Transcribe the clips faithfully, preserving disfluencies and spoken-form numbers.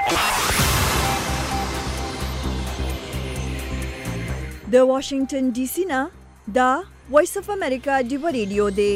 د واشنگټن ډي سي نه دا وایس اف امریکا ډیو ریډیو دی.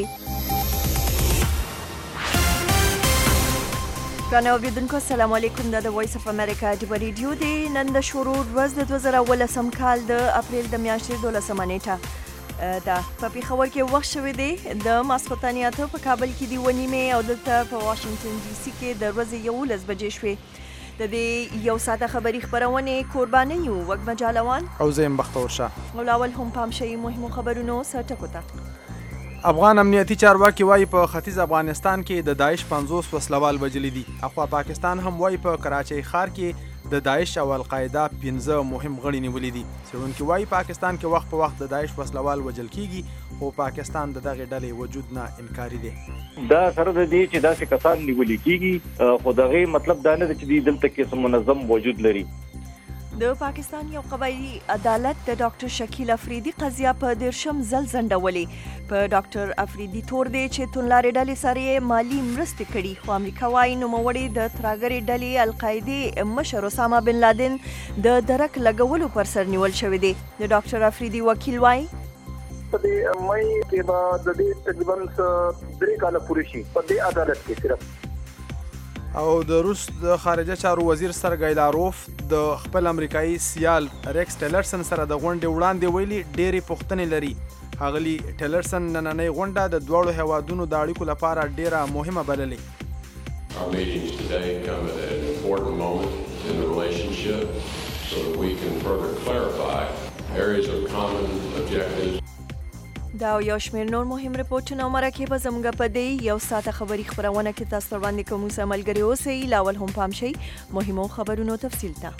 ګرانو اوریدونکو السلام علیکم. دا د وایس اف امریکا ډیو ریډیو دی. نن د شروع ورځ د دوه زره اوولسم کال د اپریل د میاشتې دولسمه نیټه دا په پیښور کې وخت شوی دی د ماسخوتن اته په کابل کې دی و نیمې او دلته په واشنگټن ډي سي کې د ورځې یولس بجې شوې. د دې یو ساعته خبري خبرونه قرباني یو وګ مجالوان او زم بختور شاه او لاول هم پام شي مهمو خبرونو سرټکو ته. افغان امنیتي چارواکي وايي په ختیځ افغانستان کې د داعش پنځوس وسلوال وجلي دي. اخوا پاکستان هم وايي په کراچۍ ښار کې د داعش او القاعده پنځه مهم غړي نیولې دي. څېړونکي وايي پاکستان کې وخت په وخت د داعش وسلوال وجل کیږي خو پاکستان د دغه ډلې وجود نه انکاري دی. دا سره د دې چې داسې کسان نیول کیږي خو دغه مطلب دا نه چې دلته کې سم منظم وجود لري. د پاکستان یو قبایلی عدالت د ډاکټر شکیل افریدي قضیه په دیرشم ځل ځنډولې. په ډاکټر افریدي تور دی چې توندلارې ډلې سره مالی مرستې کړي خو امریکا وايي نوموړی د ترهګرې ډلې القاعدې مشر اسامه بن لادن د درک لګولو پر سر نیول شوی دی. د ډاکټر افریدي وکیل وايي په دې مې کې به د دې تقریبا درې کاله پوره شي په دې عدالت کې صرف. او د روس د خارجه چارو وزیر سرګی لاروف د خپل امریکایي سیال ریکس ټیلرسن سره د غونډې وړاندې ویلي ډېرې پوښتنې لري. ښاغلي ټیلرسن نننۍ غونډه د دواړو هیوادونو د اړیکو لپاره ډېره مهمه بللې. Our meetings today come at an important moment in the relationship so that we can further clarify areas of common objectives. دا یو شمېر نور مهم رپورټونه او مرکې به زموږ په دې یو ساعته خبري خبرونه کې تاسو وړاندې کوم. موږ ملګري اوسئ. لاول هم پام شئ مهمو خبرونو تفصیل ته.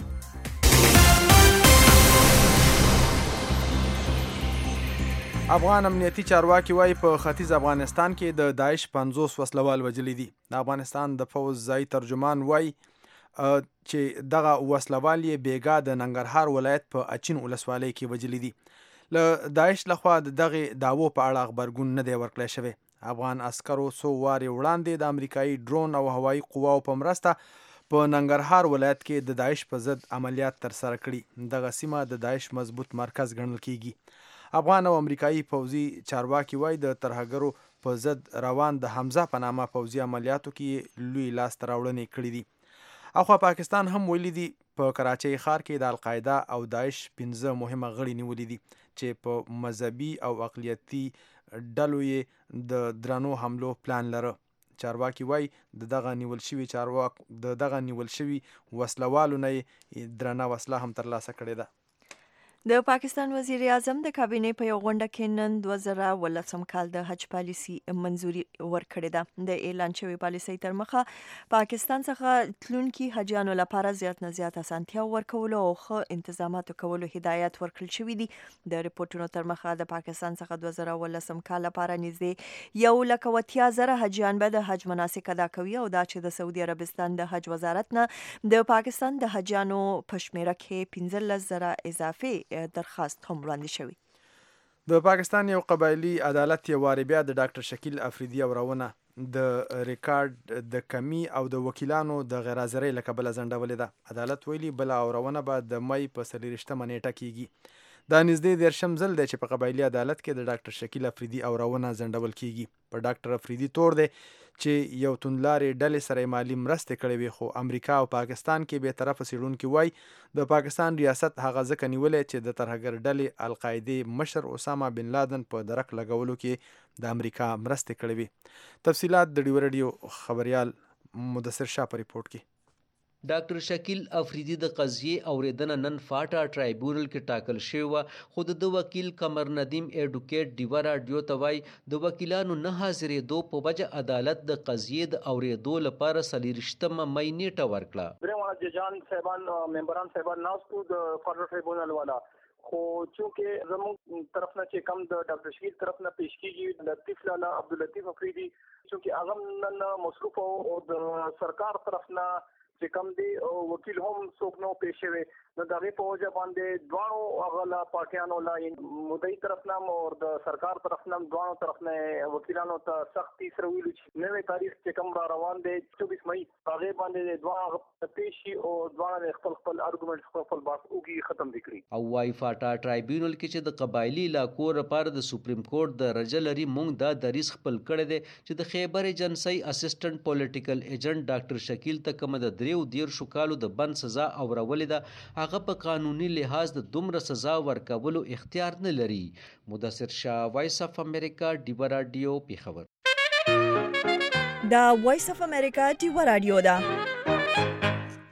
افغان امنیتي چارواکي وايي په ختیځ افغانستان کې د داعش پنځوس وسلوال وجلي دي. د افغانستان د فوز ځای ترجمان وايي چې دغه وسلوال یې بیګا د ننګرهار ولایت په اچین ولسوالۍ کې وجلي دي. له داعش لخوا د دغه داوو په اړه خبرګون نه دی ورکړی شوی. افغان عسکرو څو وارې وړاندې د امریکایي ډرون او هوایي قواو په مرسته په ننګرهار ولایت کې د داعش په ضد عملیات ترسره کړي. دغه سیمه د داعش مضبوط مرکز ګڼل کیږي. افغان او امریکایي پوځي چارواکي وایي د ترهګرو په ضد روان د حمزه په نامه پوځي عملیاتو کې لوی لاسته راوړنې کړي دي. اخوا پاکستان هم ویلي دي په کراچۍ ښار کې د القاعده او داعش پنځه مهمه غړي نیولي دي چې په مذهبي او اقلیتي ډلو یې د درنو حملو پلان لره. چارواکي وایي د دغه نیول شوي چارواک د دغه نیول شوي وسلوالو نه درنه وسله هم ترلاسه کړې ده. د پاکستان وزیر اعظم د کابینې په یو غونډه کې نن دوه زره اوولسم کال د حج پالیسي منځوري ورکړې ده. د اعلان شوی پالیسي تر مخه پاکستان څخه تلونکي حجانو لپاره زیات نه زیات اسانتیا ورکولو او ښه انتظاماتو کولو هدایت ورکړل شوی دي. د ریپورتونو تر مخه د پاکستان څخه دوه زره اوولسم کال لپاره نږدې یو لک او اتیا زره حجیان به د حج مناسک ادا کوي او دا چې د سعودي عربستان د حج وزارت نه د پاکستان د حجانو په شمیره کې پنځلس زره اضافي درخواست هم وړاندې شوی. د پاکستان یو قبایلی عدالت یو وارې بیا د ډاکټر شکیل افریدي اورونه د ریکارډ د کمی او د وکیلانو د غیر حاضرۍ له کبله ځنډولې ده. عدالت ویلي بله اورونه به د مۍ په څلېرویشتمه نیټه کیږي. دا نږدې دیرشم ځل دی چې په قبایلي عدالت کې د ډاکټر شکیل افریدي اورونه ځنډول کیږي. په ډاکټر افریدي تور دی چې یو توندلارې ډلې سره مالی مرستې کړې وي خو امریکا او پاکستان کې به طرفه څېړونکي وایي د پاکستان ریاست هغه ځکه نیولې چې د ترهګر ډلې القاعدې مشر اسامه بن لادن په درک لګولو کې د امریکا مرستې کړې وي. تفصیلات د ډیو ریډیو خبریال مدثر شاه په ریپورت کې. ډاکټر شکیل افریدي د قضیې اوریدنه نن فاټا ټرایبونل کې ټاکل شوی و خو د وکیل قمر ندیم ایډوکیټ ډیوا راډیو ته وایي د وکیلانو نه حاضرېدو په وجه عدالت د قضیې د اوریدو لپاره څلېرویشتمه مۍ نیټه ورکړه. درېواړه ججان صاحبان ممبران صاحبان ناستو د فدرال ټرایبونل والا خو چونکې زموږ طرف نه چې کم د ډاکټر شکیل طرف نه پیش کیږي لطیف لالا عبداللطیف افریدي چونکې هغه نن مصروف او د سرکار طرف نه چې کم دی وکیل هم څوک نو پیش شوی نو د هغې په وجه باندې دواړو هغه لا پارټیانو لا مدعي طرف نه او د سرکار طرف نه دواړو طرف نه وکیلانو ته سختي سره ویلو چې نوې تاریخ چې کوم را روان دی چوبیس مئی هغې باندې دواړه پیش شي او ځوان خپل خپل ارګومنټ خپل خپل باس اوږي ختم وکړي. او وايي فاټا ټرایبیونل کې چې د قبایلی علاقو لپاره د سپریم کورټ د رجل لري مونږ دا دریس خپل کړی دی چې د خیبر ایجنسی اسسټنټ پولیټیکل ایجنټ ډاکټر شکیل ته کومه د دریو دیرشو کالو د بند سزا اورولې ده هغه په قانوني لحاظ د دومره سزا ورکولو اختیار نه لري. مدثر شاه، وایس اف امریکا، ډیوه راډیو، پیښور. دا وایس اف امریکا ډیوه راډیو ده.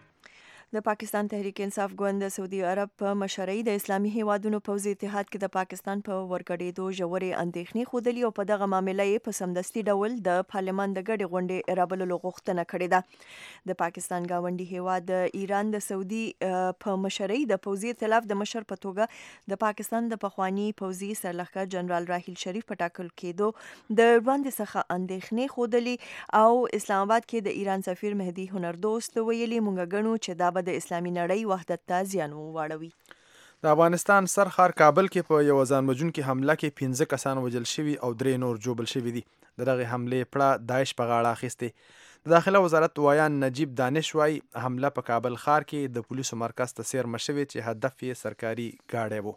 د پاکستان تحریک انصاف ګوند د سعودي عرب په مشرۍ د اسلامي هیوادونو پوځي اتحاد کې د پاکستان په ورګډېدو ژورې اندېښنې ښودلې او په دغه معامله یې په سمدستي ډول د پارلمان د ګډې غونډې رابللو غوښتنه کړې ده. د پاکستان ګاونډي هیواد د ایران د سعودي په مشرۍ د پوځي ائتلاف د مشر په توګه د پاکستان د پخواني پوځي سرلښکر جنرال راحیل شریف په ټاکل کېدو د وړاندې څخه اندېښنې ښودلې او اسلام آباد کې د ایران سفیر مهدي هنردوست ویلي مونږ ګڼو چې دا د اسلامي نړۍ وحدت ته زیان واړوي. د افغانستان سرخار کابل کې په یو ځان وژونکي حمله کې پنځه کسان وژل شوي او درې نور ژوبل شوي دي. د دغې حملې پړه داعش په غاړه اخیستې. د داخله وزارت وایان نجیب دانش وایي حمله په کابل ښار کې د پولیسو مرکز ته څیرمه شوې چې هدف یې سرکاري ګاډی و.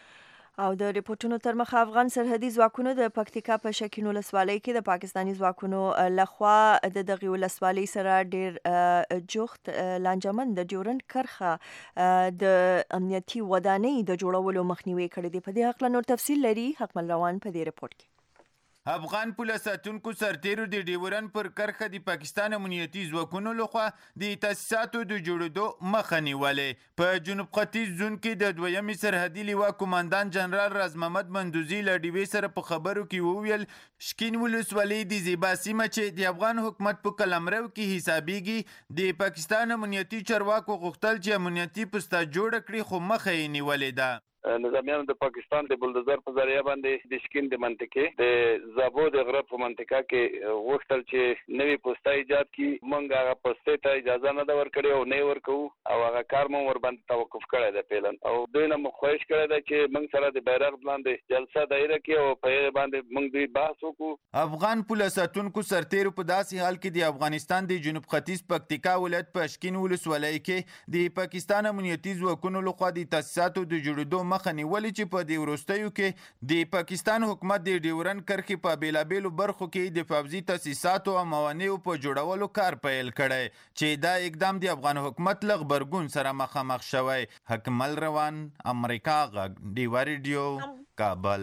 او د ریپورتونو تر مخه افغان سرحدي ځواکونو د پکتیکا په شکین ولسوالۍ کې د پاکستاني ځواکونو لخوا د دغې ولسوالۍ سره ډیر جوخت لانجمن د ډیورنډ کرښه د امنیتي ودانۍ د جوړولو مخنیوي کړی دی. په دې هکله نور تفصیل لري حکمل روان په دې ریپورت کې. افغان پوله ساتونکو سرتیرو د ډیورن پر کرښه د پاکستان امنیتي ځواکونو لخوا د تاسیساتو د جوړېدو مخه نیولې. په جنوب ختیځ زون کې د دویمې سرحدي لیوا کمانډان جنرال راز محمد مندوزي له ډیوې سره په خبرو کې وویل شکین ولسوالۍ د زیبا سیمه چې د افغان حکومت په قلمرو کې حسابیږي د پاکستان امنیتي چارواکو غوښتل چې امنیتي پسته جوړ کړي خو مخه یې نیولې ده. نظامیانو د پاکستان د بلدوزر په ذریعہ باندې د شکین د منطقې د زابو د غرب په منطقه کې غوښتل چې نوې پوسټه ایجاد کړي. موږ هغه پوسټې ته اجازه نه ده ورکړې او نه ورکوو او هغه کار مو ور باندې توقف کړی دی پیلن او دوی نه مو خواهش کړی دی چې موږ سره د بیرغ باندې جلسه دایره کړي او په هغې باندې موږ دوی بحث وکړو. افغان پوله ساتونکو سرتیرو په داسې حال کې د افغانستان د جنوب ختیځ پکتیکا ولایت په شکین ولسوالۍ کې د پاکستان امنیتي ځواکونو لخوا د تاسیساتو د جوړېدو مخه نیولې چې په دې وروستیو کې د پاکستان حکومت د ډیورن کرښې په بیلابیلو برخو کې د پوځي تاسیساتو او موانعو په جوړولو کار پیل کړی چې دا اقدام د افغان حکومت له غبرګون سره مخامخ شوی. حکمل روان، امریکا غږ، ډیوه راډیو، کابل.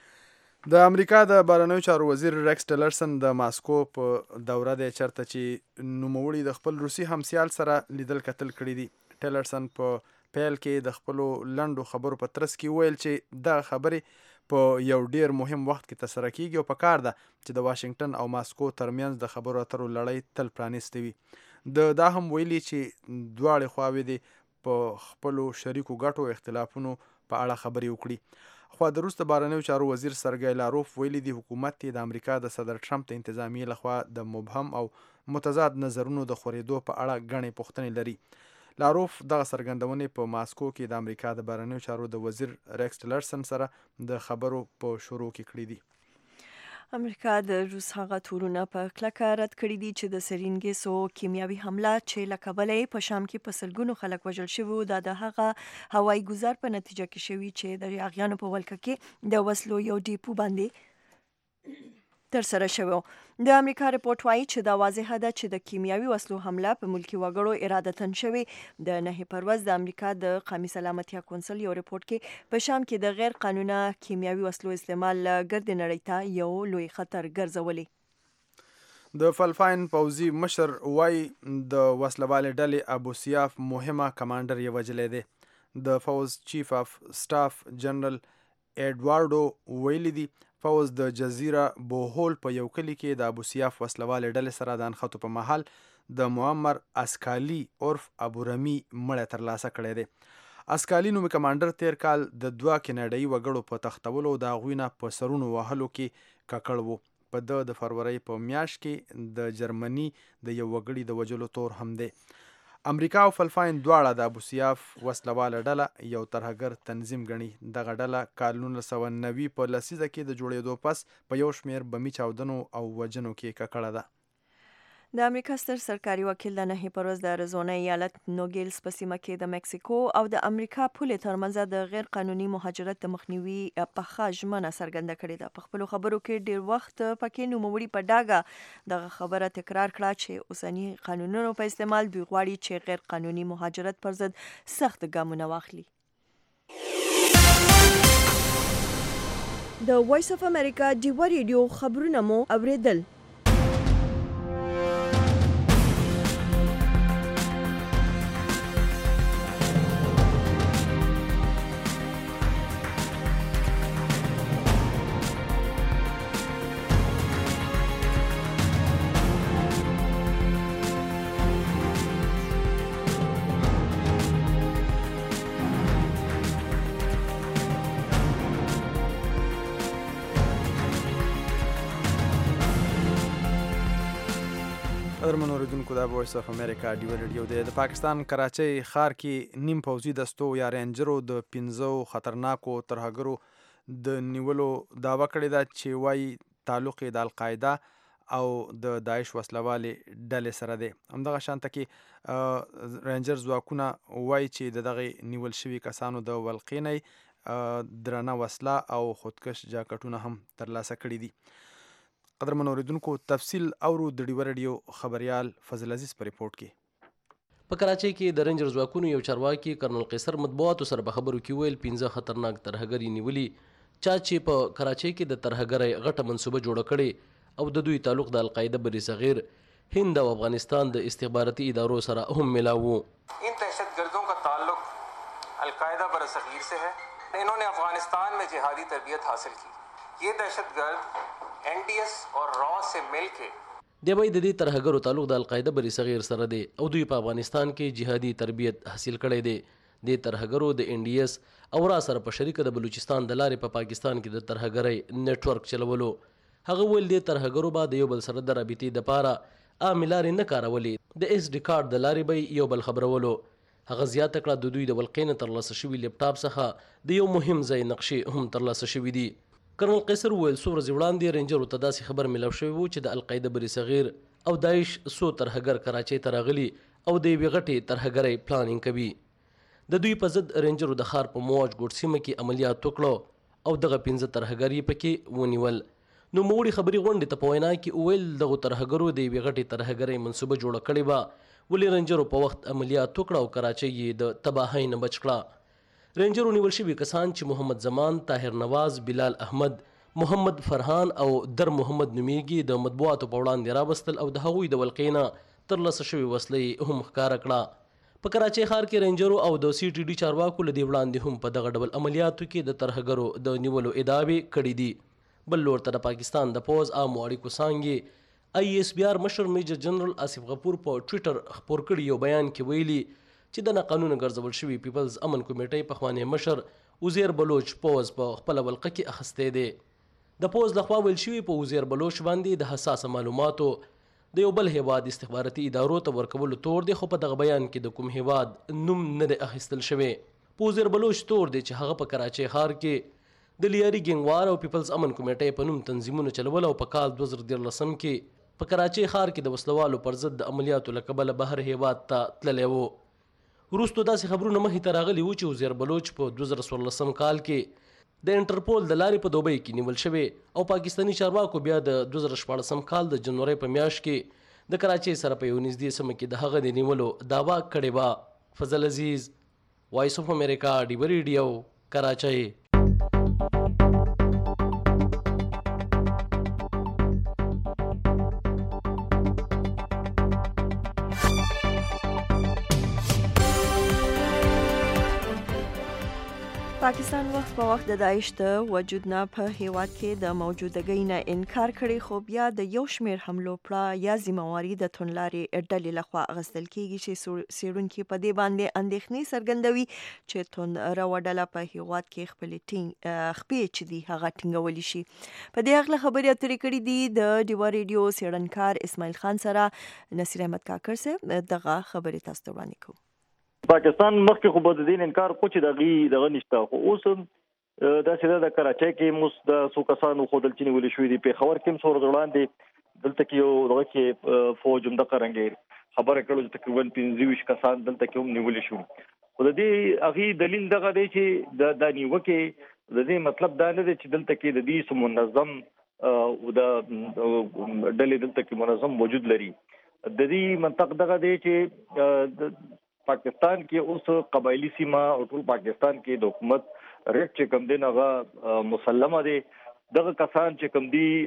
د امریکا د بهرنیو چارو وزیر ریکس ټیلرسن د ماسکو په دوره دی چرته چې نوموړي د خپل روسي همسیال سره لیدل کتل کړي دي. ټیلرسن په پیل کې د خپلو لنډو خبرو په ترڅ کې ویل چې دا خبرې په یو ډیر مهم وخت کې ترسره کیږي او پکار ده چې د واشنگټن او ماسکو ترمنځ د خبرو اترو لړۍ تل پرانیستې وي. د دا هم ویلي چې دواړې خواوې دې په خپلو شریکو ګټو اختلافونو په اړه خبرې وکړي. خو د روس د بهرنیو چارو وزیر سرګی لاروف ویلي دی حکومت یې د امریکا د صدر ټرمپ د انتظامیې لخوا د مبهم او متضاد نظرونو د خورېدو په اړه ګڼې پوښتنې لري. لاروف دغه څرګندونې په ماسکو کې د امریکا د بهرنیو چارو د وزیر ریکس ټیلرسن سره د خبرو په شروع کې کړي دي. امریکا د روس هغه تورونه په کلکه رد کړي دي چې د سرین ګیسو کیمیاوي حمله چې له کبله یې په شام کې په سلګونو خلک وژل شوي دا د هغه هوایي ګزار په نتیجه کې شوي چې د یاغیانو په ولکه کې د وسلو یو ډیپو باندې ترسره شوی. د امریکا رپورټ وایي چې دا واضحه ده چې د کیمیاوي وسلو حمله په ملکي وګړو ارادتاً شوې. د نهي پروز د امریکا د قومي سلامتیا کونسل یو رپورټ کې په شام کې د غیر قانونه کیمیاوي وسلو استعمال ګرد نړۍ ته یو لوی خطر ګرځولي. د فلپاین پوځي مشر وایي د وسلوالې ډلې ابو سیاف مهمه کمانډر یې وژلی دی. د فوز چیف اف سټاف جنرال ایډوارډو ویلي دی فوز د جزیره بوهول په یو کلي کې د ابو سیاف وسلوالې ډلې سره د انخطو په محل د معمر اسکالي عرف ابو رمی مړی ترلاسه کړی دی. اسکالي نومي کمانډر تیر کال د دوه کینیډایي وګړو په تختولو د هغوی نه په سرونو وهلو کې ککړ و. په د د فروری په میاشت کې د جرمني د یو وګړي د وژلو تور هم دی. امریکا او فلپاین دواړه د ابو سیاف وسلواله ډله یو ترهګر تنظیم ګڼي. دغه ډله کال نولس سوه نوي په لسیزه کې د جوړېدو پس په یو شمېر بمي چاودنو او وژنو کې ککړه ده. د امریکا ستر سرکاري وکیل د نهي پر ورځ د اریزونا ایالت نوګیلز په سیمه کې د مکسیکو او د امریکا پولې ترمنځ د غیر قانوني مهاجرت د مخنیوي پخه ژمنه څرګنده کړې ده. په خپلو خبرو کې ډیر وخت پکې نوموړي په ډاګه دغه خبره تکرار کړه چې اوسني قانونونو په استعمال دوی غواړي چې غیر قانوني مهاجرت پر ضد سخت ګامونه واخلي. د وایس اف امریکا ډیوا ریډیو خبرونه مو اوریدل. قدرمن اوریدونکو د وایس اف امریکا ډیوا ریډیو دی. د پاکستان کراچۍ ښار کې نیم پوځي دستو یا رینجرو د پنځو خطرناکو ترهګرو د نیولو دعوه کړې ده چې وایي تعلق یې د القاعده او د داعش وسلوالې ډلې سره دی. همدغه شانته کې رینجر ځواکونه وایي چې د دغې نیول شوي کسانو د ولقې نه درنه وسله او خودکش جاکټونه هم ترلاسه کړي دي. قدرمن اوریدونکو تفصیل اورو د ډیوا ریډیو خبريال فضل عزیز په ریپورت کې. په کراچۍ کې د رینجر ځواکونو یو چارواکي کرنل قیصر مطبوعاتو سره په خبرو کې ویل پنځه خطرناک ترهګري نیولي چا چې په کراچۍ کې د ترهګرۍ غټه منصوبه جوړه کړې او د دوی تعلق د القاعده بری صغیر هند او افغانستان د استخباراتي ادارو سره هم ملاو. ان دہشت گردوں کا تعلق القاعدہ بر صغیر سے ہے. انہوں نے افغانستان میں جہادی تربیت حاصل کی. یہ دہشت گرد این ڈی ایس اور را سے مل کے دی وایي د دې ترهګرو تعلق د القاعده بری صغیر سره دی او دوی په افغانستان کې جهادي تربیت حاصل کړی دی. د ترهګرو د این ډي ایس او را سره په شریکه د بلوچستان د لارې په پا پاکستان کې د ترهګرۍ نیټ ورک چلولو. هغه ویل د ترهګرو به د یو بل سره د رابطې دپاره عامې لارې نه کارولې، د ایس ډي کارت د لارې به یو بل خبرولو. هغه زیاته کړه د دوی د ولقې نه ترلاسه شوي لیپټاپ څخه د یو مهم ځای نقشې هم ترلاسه شوي دي. کرنل قیصر وویل څو ورځې وړاندې رینجرو ته داسې خبر ملاو شوی و چې د القاعده بری صغیر او داعش څو ترهګر کراچۍ ته راغلي او د یوې غټې ترهګرۍ پلانینګ کوي. د دوی په ضد رینجرو د ښار په مواج ګوټ سیمه کې عملیات وکړو او دغه پنځه ترهګر یې پکې ونیول. نوموړي خبري غونډې ته په وینا کې وویل دغو ترهګرو د یوې غټې ترهګرۍ منصوبه جوړه کړې وه، ولې رینجرو په وخت عملیات وکړه او کراچۍ یې د تباهۍ نه بچ کړه. رینجرو نیول شوي کسان چې محمد زمان، طاهر نواز، بلال احمد، محمد فرحان او در محمد نومیږي د مطبوعاتو په وړاندې راوستل او د هغوی د ولقې نه ترلاسه شوې وسلې هم ښکاره کړه. په کراچۍ ښار کې رینجرو او د سی ټي ډي چارواکو له دې وړاندې هم په دغه ډول عملیاتو کې د ترهګرو د نیولو ادعاوې کړي دي. بل لور ته د پاکستان د پوځ عامو اړیکو څانګې آی ایس بي آر مشر میجر جنرال آصف غفور په ټویټر خپور کړي یو بیان کې ویلي چې د ناقانونه ګرځول شوي پیپلز امن کمیټۍ پخوانی مشر عزیر بلوچ پوز په خپله ولقه کې اخیستی دی. د پوز لخوا ویل شوي په عزیر بلوچ باندې د حساسه معلوماتو د یو بل هیواد استخباراتي ادارو ته ورکولو تور دی، خو په دغه بیان کې د کوم هیواد نوم نه دی اخیستل شوی. په عزیر بلوچ تور دی چې هغه په کراچۍ ښار کې د لیاري ګینګوار او پیپلز امن کمیټۍ په نوم تنظیمونه چلول او په کال دوه زره دیارلسم کې په کراچۍ ښار کې د وسلوالو پر ضد د عملیاتو له کبله بهر هیواد ته تللی و. وروستو داسې خبرونه مخې ته راغلي وو چې عزیر بلوچ په دوه زره څوارلسم کال کې د انټرپول د لارې په دوبۍ کې نیول شوی او پاکستاني چارواکو بیا د دوه زره شپاړسم کال د جنورۍ په میاشت کې د کراچۍ سره په یو نږدې سیمه کې د هغه د نیولو دعوا کړې وه. فضل عزیز، وایس اف امریکا ډیوا ریډیو، کراچۍ. پاکستان وخت په وخت د داعش د وجود نه په هیواد کې د موجودګۍ نه انکار کړي، خو بیا د یو شمیر حملو پړه یا ذمہواري د توندلارې ډلې لخوا اخیستل کیږي چې څېړونکي په دې باندې اندېښنې څرګندوي چې توندروه ډله په هیواد کې خپلې خپې چې دي هغه ټینګولی شي. په دې هکله خبرې اترې کړي دي د ډیوا ریډیو څېړنکار اسماعیل خان سره. نصیر احمد کاکړ صاحب دغه خبرې تاسو ته وړاندې کوو. پاکستان مخکې خو به د دین انکار کو چې دغه دغه نشته، خو اوس دا سیده د کراچۍ کې موږ د څو کسانو ښودل چې نیولي شوي دي. پېښور کې هم څو ورځې وړاندې دلته کې یو دغه کې فوج هم د قرنګي خبره کړو چې تقریبا پنځه ویشت کسان دلته کې هم نیول شو. خو د دې هغه دلیل دغه دی چې د د نیوکه د دې مطلب دا نه دی چې دلته کې د دې منظم او د ډلې دلته کې منظم وجود لري. د دې منطق دغه دی چې پاکستان کې اوس قبایلی سیمه او ټول پاکستان کې د حکومت ریټ چې کم دی هغه مسلمه دی. دغه کسان چې کم دی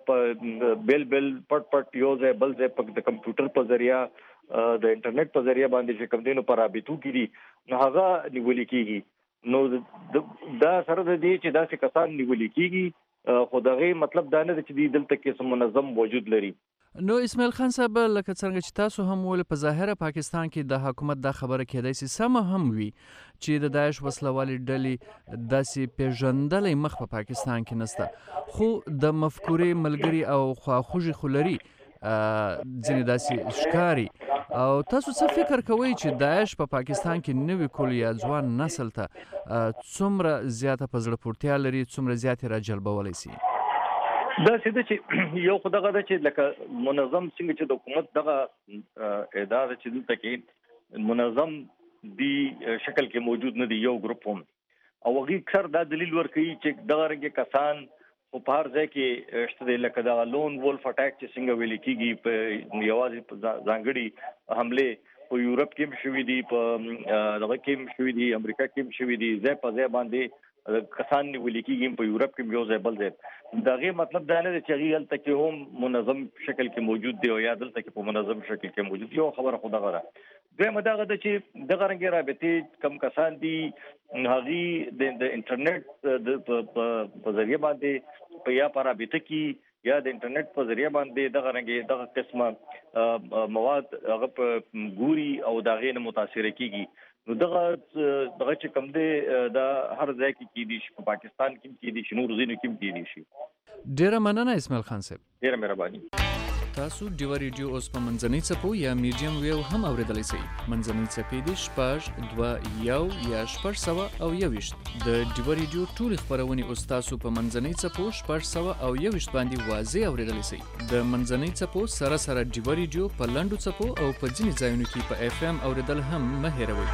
په بل بل پټ پټ یو ځای بل ځای په د کمپیوټر په ذریعہ د انټرنیټ په ذریعہ باندې چې کم دی نو پرابطو کیږي نو هغه نیول کیږي. نو دا سره د دې چې دا څه کسان نیول کیږي خو دغه مطلب دا نه دی چې دلته کې منظم وجود لري. نو اسماعیل خان صاحب لکه څنګه چې تاسو هم ول په ظاهره پاکستان کې د حکومت دا خبره کېدای شي سم هم وي چې د داعش وسلوالي ډلې داسې پیژندلې مخ په پاکستان کې نسته خو د مفکورې ملګری او خواخوږي خلري ځینې داسې ښکاري. او تاسو څه فکر کوئ چې داعش په پا پاکستان کې نوې کول یا ځوان نسل ته څومره زیاته په زړه پورتیا لري څومره زیاتې راجلبولی شي؟ دا څه ده چې یو خو دغه ده چې لکه منظم څنګه چې د حکومت دغه اداره چې دلته کې منظم دی شکل کې موجود نه دی یو ګروپ هم او هغه اکثر دا دلیل ورکوي چې دغه رنګه کسان په هر ځای کې شته لکه دا لون وولف اٹیک چې څنګه ویل کېږي په یوازې په ځانګړي حمله په یورپ کې هم شوې دي په دغه کې هم شوې دي امریکا کې هم شوې دي ځای په ځای باندې کسان نیول کېږي په یورپ کې یو ځای بل ځای. دغه مطلب دا نه دی چې هغه هلته کې هم منظم شکل کې موجود دی او یا دلته کې په منظم شکل کې موجود یو خبره خو دغه ده. دویمه دغه ده چې دغه رنګه رابطې کم کسان دي هغه د انټرنیټ په ذریعہ باندې په یا پر رابطه کې یا د انټرنیټ په ذریعہ باندې دغه رنګه دغه قسمه مواد هغه په ګوري او دغه نه متاثر کیږي. نو دغه دغه چې کوم دی دا هر ځای کې کېدی شي په پاکستان کې کېدی شي نور ځینو کې کېدی شي. ډیره مننه اسماعیل خان صاحب. ډیره مهرباني. تاسو ډیو ریډیو اوس په منځنۍ څپو یا میډیم ویو هم اوریدلی شئ. منځنۍ څپې دي شپږ دوه یو یا شپږ سوه او یوویشت. د ډیو ریډیو ټولې خپرونې اوس تاسو په منځنۍ څپو شپږ سوه او یوویشت باندې واضح اوریدلی شئ. د منځنۍ څپو سره سره ډیو ریډیو په لنډو څپو او په ځینې ځایونو کې په اف ام اوریدل هم مه هیروئ.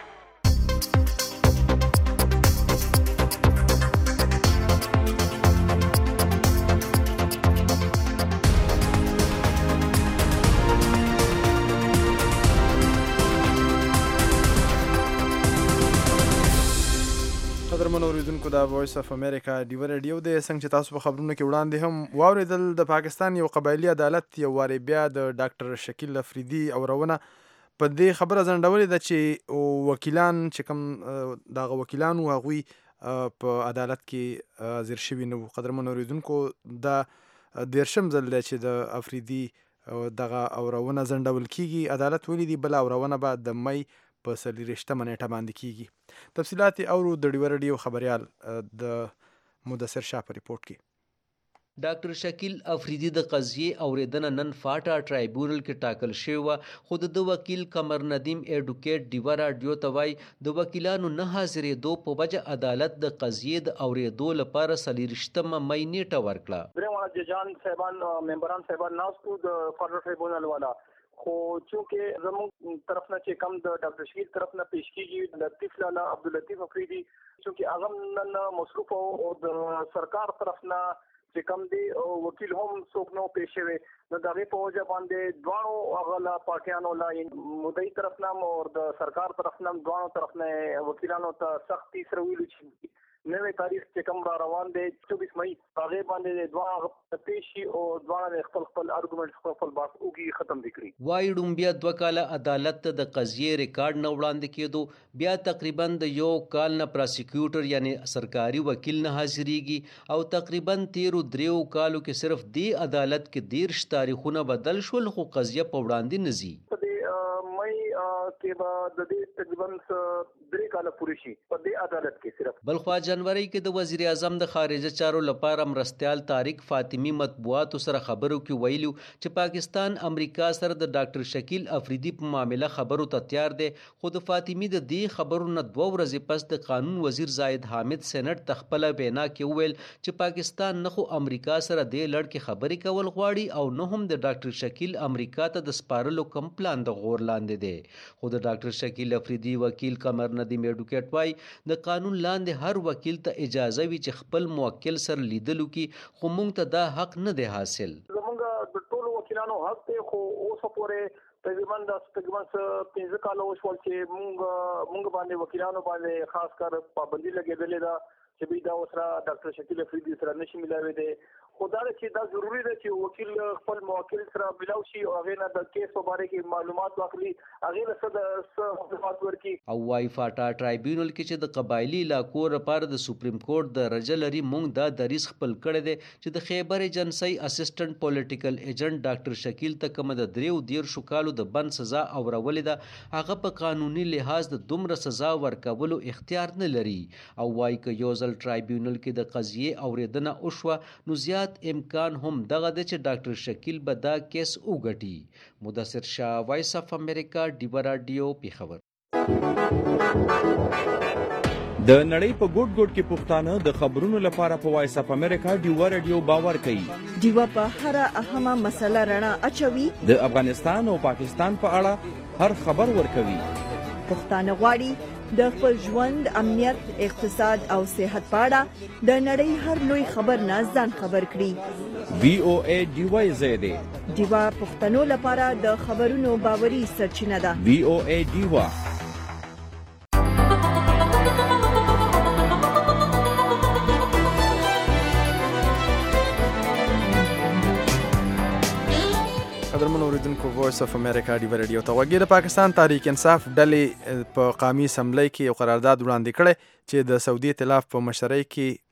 قدرمن اوریدونکو د وایس اف امریکا ډیو ریډیو د څنګه چې تاسو په خبرونو کې وړاندې هم واوریدل د پاکستان یو قبایلی عدالت یو واری بیا د ډاکټر شکیل افریدي اورونه په دې خبره ځنډولې ده چې وکیلان چې کوم دغه وکیلان او هغوی په عدالت کې حاضر شوي نه وو. قدرمن اوریدونکو دا دیرشم ځل دی چې د افریدي دغه اورونه ځنډول کیږي. عدالت ولیدي بل اورونه به د می په څلېرویشتمه نیټه باندې کیږي. تفصیلات اورو د ډیو ریډیو خبریال د مدثر شاه په ریپورت کې. ډاکټر شکیل افریدي د قضیې اوریدنه نن فاټا ټرایبونل کې ټاکل شوې وه خو د وکیل قمر ندیم ایډوکیټ ډیوه راډیو ته وایي د وکیلانو نه حاضرېدو په وجه عدالت د قضیې د اوریدو لپاره څلېرویشتمه می نیټه ورکړه. درېیم ججان صاحبان ممبران صاحبان ناست وو د فدرل ټریبونل والا خو چونکه زموږ طرف نه چې کم د ډاکټر شکیل طرف نه پیش کیږي لطیف لالا عبداللطیف افریدي چونکه هغه نن مصروف او د سرکار طرف نه چې کم دی وکیل هم څوک نو پیش شوی نو دغه په وجه باندې دواړو هغه لا پارټیانو لا مدعي طرف نه او د سرکار طرف نه دواړو طرف نه وکیلانو ته سختي سره ویلو چې نوې تاریخ چې کوم را روان دی چوبیس مئی هغه باندې دوا پیشي او دوا خپل خپل ارګومنټ خپل باس اوږي ختم وکړي. وايي ډومبیا دوه کاله عدالت ته د قضیې ریکارډ نه وړاندې کېدو بیا تقریبا د یو کال نه پراسیکیوټر یعنی سرکاري وکیل نه حاضرېږي او تقریبا تیرو دریو کالو کې صرف دې عدالت کې دیرش تاریخونه بدل شول خو قضیه په وړاندې نه ځي. مئی کې به د دې تقریبا درې کاله پوره شي په دې عدالت کې صرف. بلخوا جنوري کې د وزیر اعظم د خارجه چارو لپاره مرستیال طارق فاطمی مطبوعاتو سره خبرو کې ویلو چې پاکستان امریکا سره د ډاکټر شکیل افریدي په معاملې خبرو ته تیار دی، خو د فاطمی د دې خبرو نه دوه ورځې پس د قانون وزیر زاهد حامد سېنټ ته خپله وینا کې وویل چې پاکستان نه خو امریکا سره دې لړ کې خبرې کول غواړي او نه هم د ډاکټر شکیل امریکا ته د سپارلو کوم پلان د غور لاندې دی. خو د ډاکټر شکیل افریدي وکیل قمر ندیم ایډوکیټ وایي د قانون لاندې هر وکیل ته اجازه وي چې خپل موکل سره لیدلو کې، خو موږ ته دا حق نه دی حاصل. زمونږ د ټولو وکیلانو حق دی، خو اوسه پورې تقریبا د تقریبا پنځه کاله وشول چې مونږ مونږ باندې وکیلانو باندې خاص کر پابندي لګېدلې ده چې به دا اوسره ډاکټر شکیل افریدي سره نشي ملاوي دي. خو دا چې دا ضروری ده چې وکیل خپل موکل سره ملاو شي او هغه نه د کیس په اړه کې معلومات واخلي، هغه له څه د معلومات ورکړي. او وايي فاټا ټرایبیونل کې چې د قبایلی علاقو لپاره د سپریم کورټ د رجه لري، مونږ دا دریځ خپل کړی دی چې د خیبر ایجنسی اسسټنټ پولیټیکل ایجنټ ډاکټر شکیل ته کومه د دریو دیرشو کالو د بند سزا اورولې ده، هغه په قانوني لحاظ د دومره سزا ورکولو اختیار نه لري. او وايي که یو ځل ټرایبیونل کې د قضیې اوریدنه وشوه نو زیات امکان هم دغه دی چې ډاکټر شکیل به دا کیس وګټي. مدثر شاه، وایس اف امریکا، ډیوه راډیو، پیښور. د نړۍ په ګوټ ګوټ کې پښتانه د خبرونو لپاره په وایس اف امریکا ډیوه راډیو باور کوي. ډیوه په هر اهمه مسله رڼا اچوي، د افغانستان او پاکستان په اړه هر خبر ورکوي. پښتانه غواړي د خپل ژوند، امنیت، اقتصاد او صحت په اړه د نړۍ هر لوی خبر نه ځان خبر کړي. وی او ای ډیوه زیاده ډیوه پښتنو لپاره د خبرونو باوري سرچینه ده. وی او ای ډیوه. قدرمن اوریدونکو، وایس اف امریکا ډیوه راډیو ته غوږی. د پاکستان تحریک انصاف ډلې په قومي اسمبلی کې یو قرارداد وړاندې کړی چې د سعودي ائتلاف په مشرۍ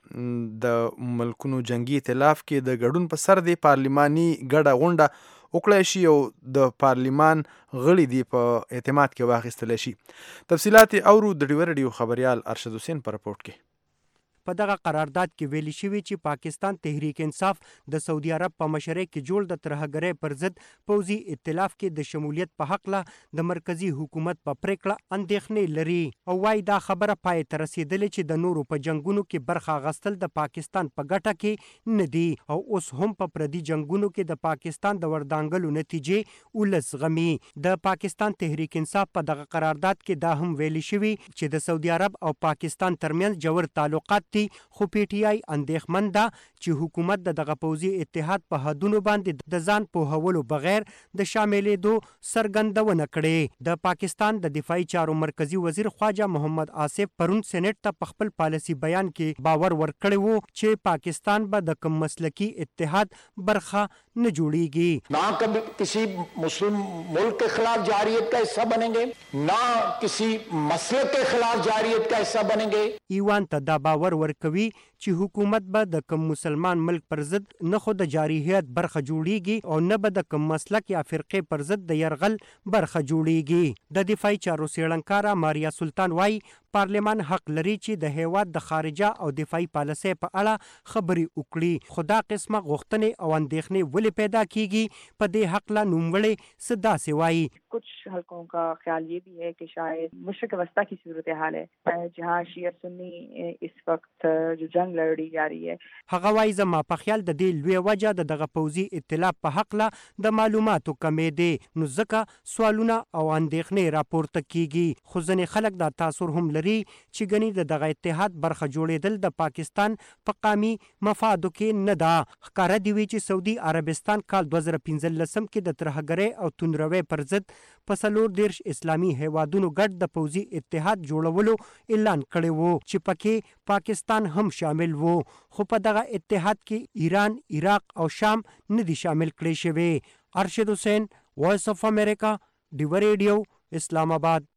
کې د ملکونو جنگي ائتلاف کې د ګډون په سر د پارلماني ګډه غونډه وکړای شي او د پارلمان غړي دی په اعتماد کې واخیستل شي. تفصیلات اورو د ډیوه راډیو خبريال ارشد حسین په رپورت کې. په دغه قرارداد کې ویلي شوی چې پاکستان تحریک انصاف د سعودي عرب په مشرۍ کې جوړ د ترهګرۍ پر ضد پوځي ائتلاف کې د شمولیت په حق له د مرکزی حکومت په پریکړه اندېښنې لري او وايي دا خبره پای ته رسیدلې چې د نورو په جنگونو کې برخه اخیستل د پاکستان په ګټه کې نه دي او اوس هم په پردي جنگونو کې د پاکستان د وردانګلو نتیجې ولس غمي. د پاکستان تحریک انصاف په دغه قرارداد کې دا هم ویلي شوی چې د سعودي عرب او پاکستان ترمنځ جوړ تعلقات خو پی ټی آی اندېښمن ده چې حکومت د دغه پوځي اتحاد په حدونو باندې د ځان پوهولو بغیر د شاملېدو څرګندونه کړې. د پاکستان د دفاعي چارو مرکزی وزیر خواجه محمد آصف پرون سېنات ته په خپل پالیسي بیان کې باور ورکړی وو چې پاکستان به د کم مسلکی اتحاد برخه نه جوړیږي. ना कभी किसी मुस्लिम मुल्क के खिलाफ जारियत का हिस्सा बनेंगे, ना किसी मसलक के खिलाफ जारियत का हिस्सा बनेंगे. ایوان ته دا باور ورکوي چې حکومت به د کم مسلمان ملک پر ضد نه خو د جارحیت برخه جوړیږي او نه به د کم مسلک یا فرقې پر ضد د يرغل برخه جوړیږي. د دفاعي چارو څېړنکاره ماریا سلطان وايي پارلمان حق لري چې د هیواد د خارجه او دفاعي پالیسۍ په اړه خبرې وکړي، خو دا قسمه غوښتنې او اندېښنې ولې پیدا کیږي په دې حق لا نوموړی څه داسې وايي. कुछ हलकों का ख्याल ये भी है कि शायद मुश्रिक अवस्था की सूरत हाल है जहाँ शिया सुन्नी इस वक्त जो जंग लड़ी जा रही है. هغه وايي زما په خیال د دې لوی وجه د دغه پوځي ائتلاف په حق لا د معلوماتو کمې دي، نو ځکه سوالونه او اندېښنې راپورته کیږي. خو ځینې خلک دا تاثر هم لري چې ګني د دغه اتحاد برخه جوړېدل د پاکستان په قامي مفادو کې نه ده. ښکاره دی وی چې سعودي عربستان کال دوه زره پنځلسم کې د ترهګرۍ او توندروي پر ضد په څلور دېرش اسلامي هیوادونو ګډ د پوځي اتحاد جوړولو اعلان کړی وو چې پکې پاکستان هم شامل وو، خو په دغه اتحاد کې ایران، عراق او شام نه دي شامل کړی شوی. ارشد حسین، وایس اف امریکا، ډیوه ریډیو، اسلام آباد.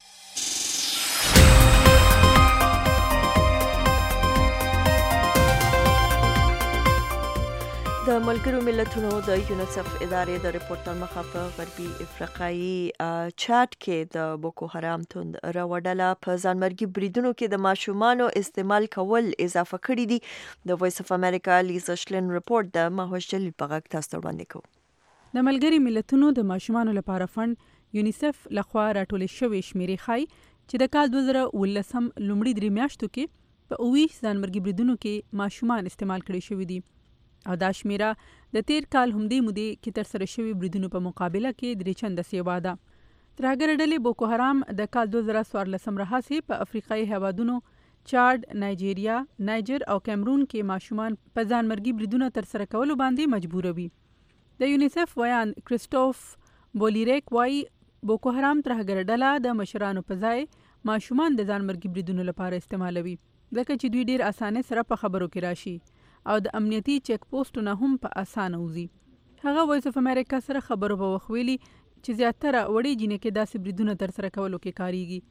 د د ملګرو ملتونو د یونیسف ادارې د ریپورت تر مخه په غربي افریقایي چاد کې د بوکو حرام توند راوړله په ځانمرګي بریدونو کې د ماشومانو استعمال کول اضافه کړي دي. د وایس اف امریکا لیزا شلن ریپورت د ماهوش جلیل په غږ تاسو ته وړاندې کوو. د ملګري ملتونو د ماشومانو لپاره فند یونیسف لخوا راټولې شوې شمیرې ښایي چې د کال دوه زره اوولسم لومړي درې میاشتو کې په اووه ځانمرګي بریدونو کې ماشومان استعمال کړي شوي دي او دا شمیره د تیر کال همدې مودې کې ترسره شوي بریدونو په مقابله کې درې چنده سیوا ده. ترهګر ډلې بوکو حرام د کال دوه زره څوارلسم راهیسې په افریقایي هیوادونو چاډ، نایجیریا، نایجر او کیمرون کې ماشومان په ځانمرګي بریدونه ترسره کولو باندې مجبوروي. د یونیسف ویان کریسټوف بولیریک وایي بوکو حرام ترهګر ډله د مشرانو په ځای ماشومان د ځانمرګي بریدونو لپاره استعمالوي ځکه چې دوی ډیر اسانه سره په خبرو کې راشي او د امنیتي چیک پوسټونه هم په اسانه وځي. هغه وایس اف امریکا سره خبرو په وخت ویلي چې زیاتره وړې جینکې داسې بریدونه ترسره کولو کې کاریږي.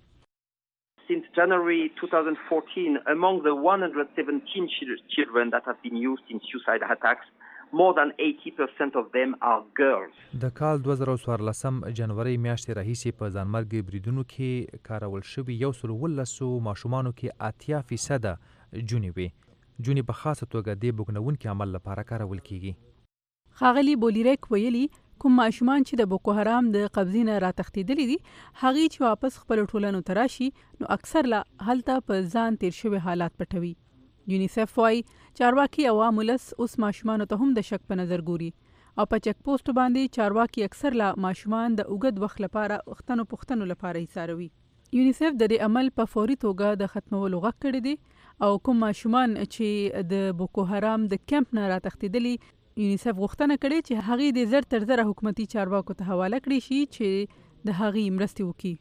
Since January twenty fourteen, among the one hundred seventeen children that have been used in suicide attacks, more than eighty percent of them are girls. د کال دوه زره څوارلسم جنوري میاشتې راهیسې په ځانمرګي بریدونو کې کارول شوي یو سل ولسو ماشومانو کې اتیا فیصده جونې وي. جونې په خاصه توګه د بوږنونکي عمل لپاره کارول کیږي. ښاغلي بولیریک ویلي کوم ماشومان چې د بوکو حرام د قبضې نه راتښتېدلي دي هغې چې واپس خپلو ټولنو ته راشي نو اکثر لا هلته په ځان تیر شوي حالات پټوي. یونیسف وایي چارواکي عوام ولس اوس ماشومانو ته هم د شک په نظر ګوري او په چک پوسټو باندې چارواکي اکثر لا ماشومان د اوږد وخت لپاره وختونو پوښتنو لپاره ایساروي. یونیسف د دې عمل په فوري توګه د ختمولو غږ کړی دی او کوم ماشومان چې د بوکو حرام د کیمپ نه راتښتېدلي یونیسف غوښتنه کړې چې هغې د زر تر زره حکومتي چارواکو ته حواله کړي شي چې د هغې مرستې وکړي.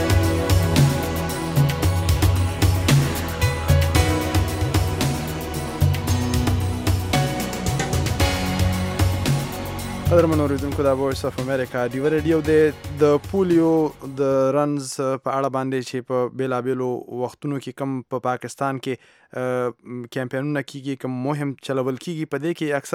قدرمن اوریدونکو د وایس اف امریکا ډیو ریډیو د پولیو د رنز په اړه باندې چې په بیلابیلو وختونو کې کم په پا پاکستان کې کمپاینونه کیږي کم مهم چلول کیږي په دې کې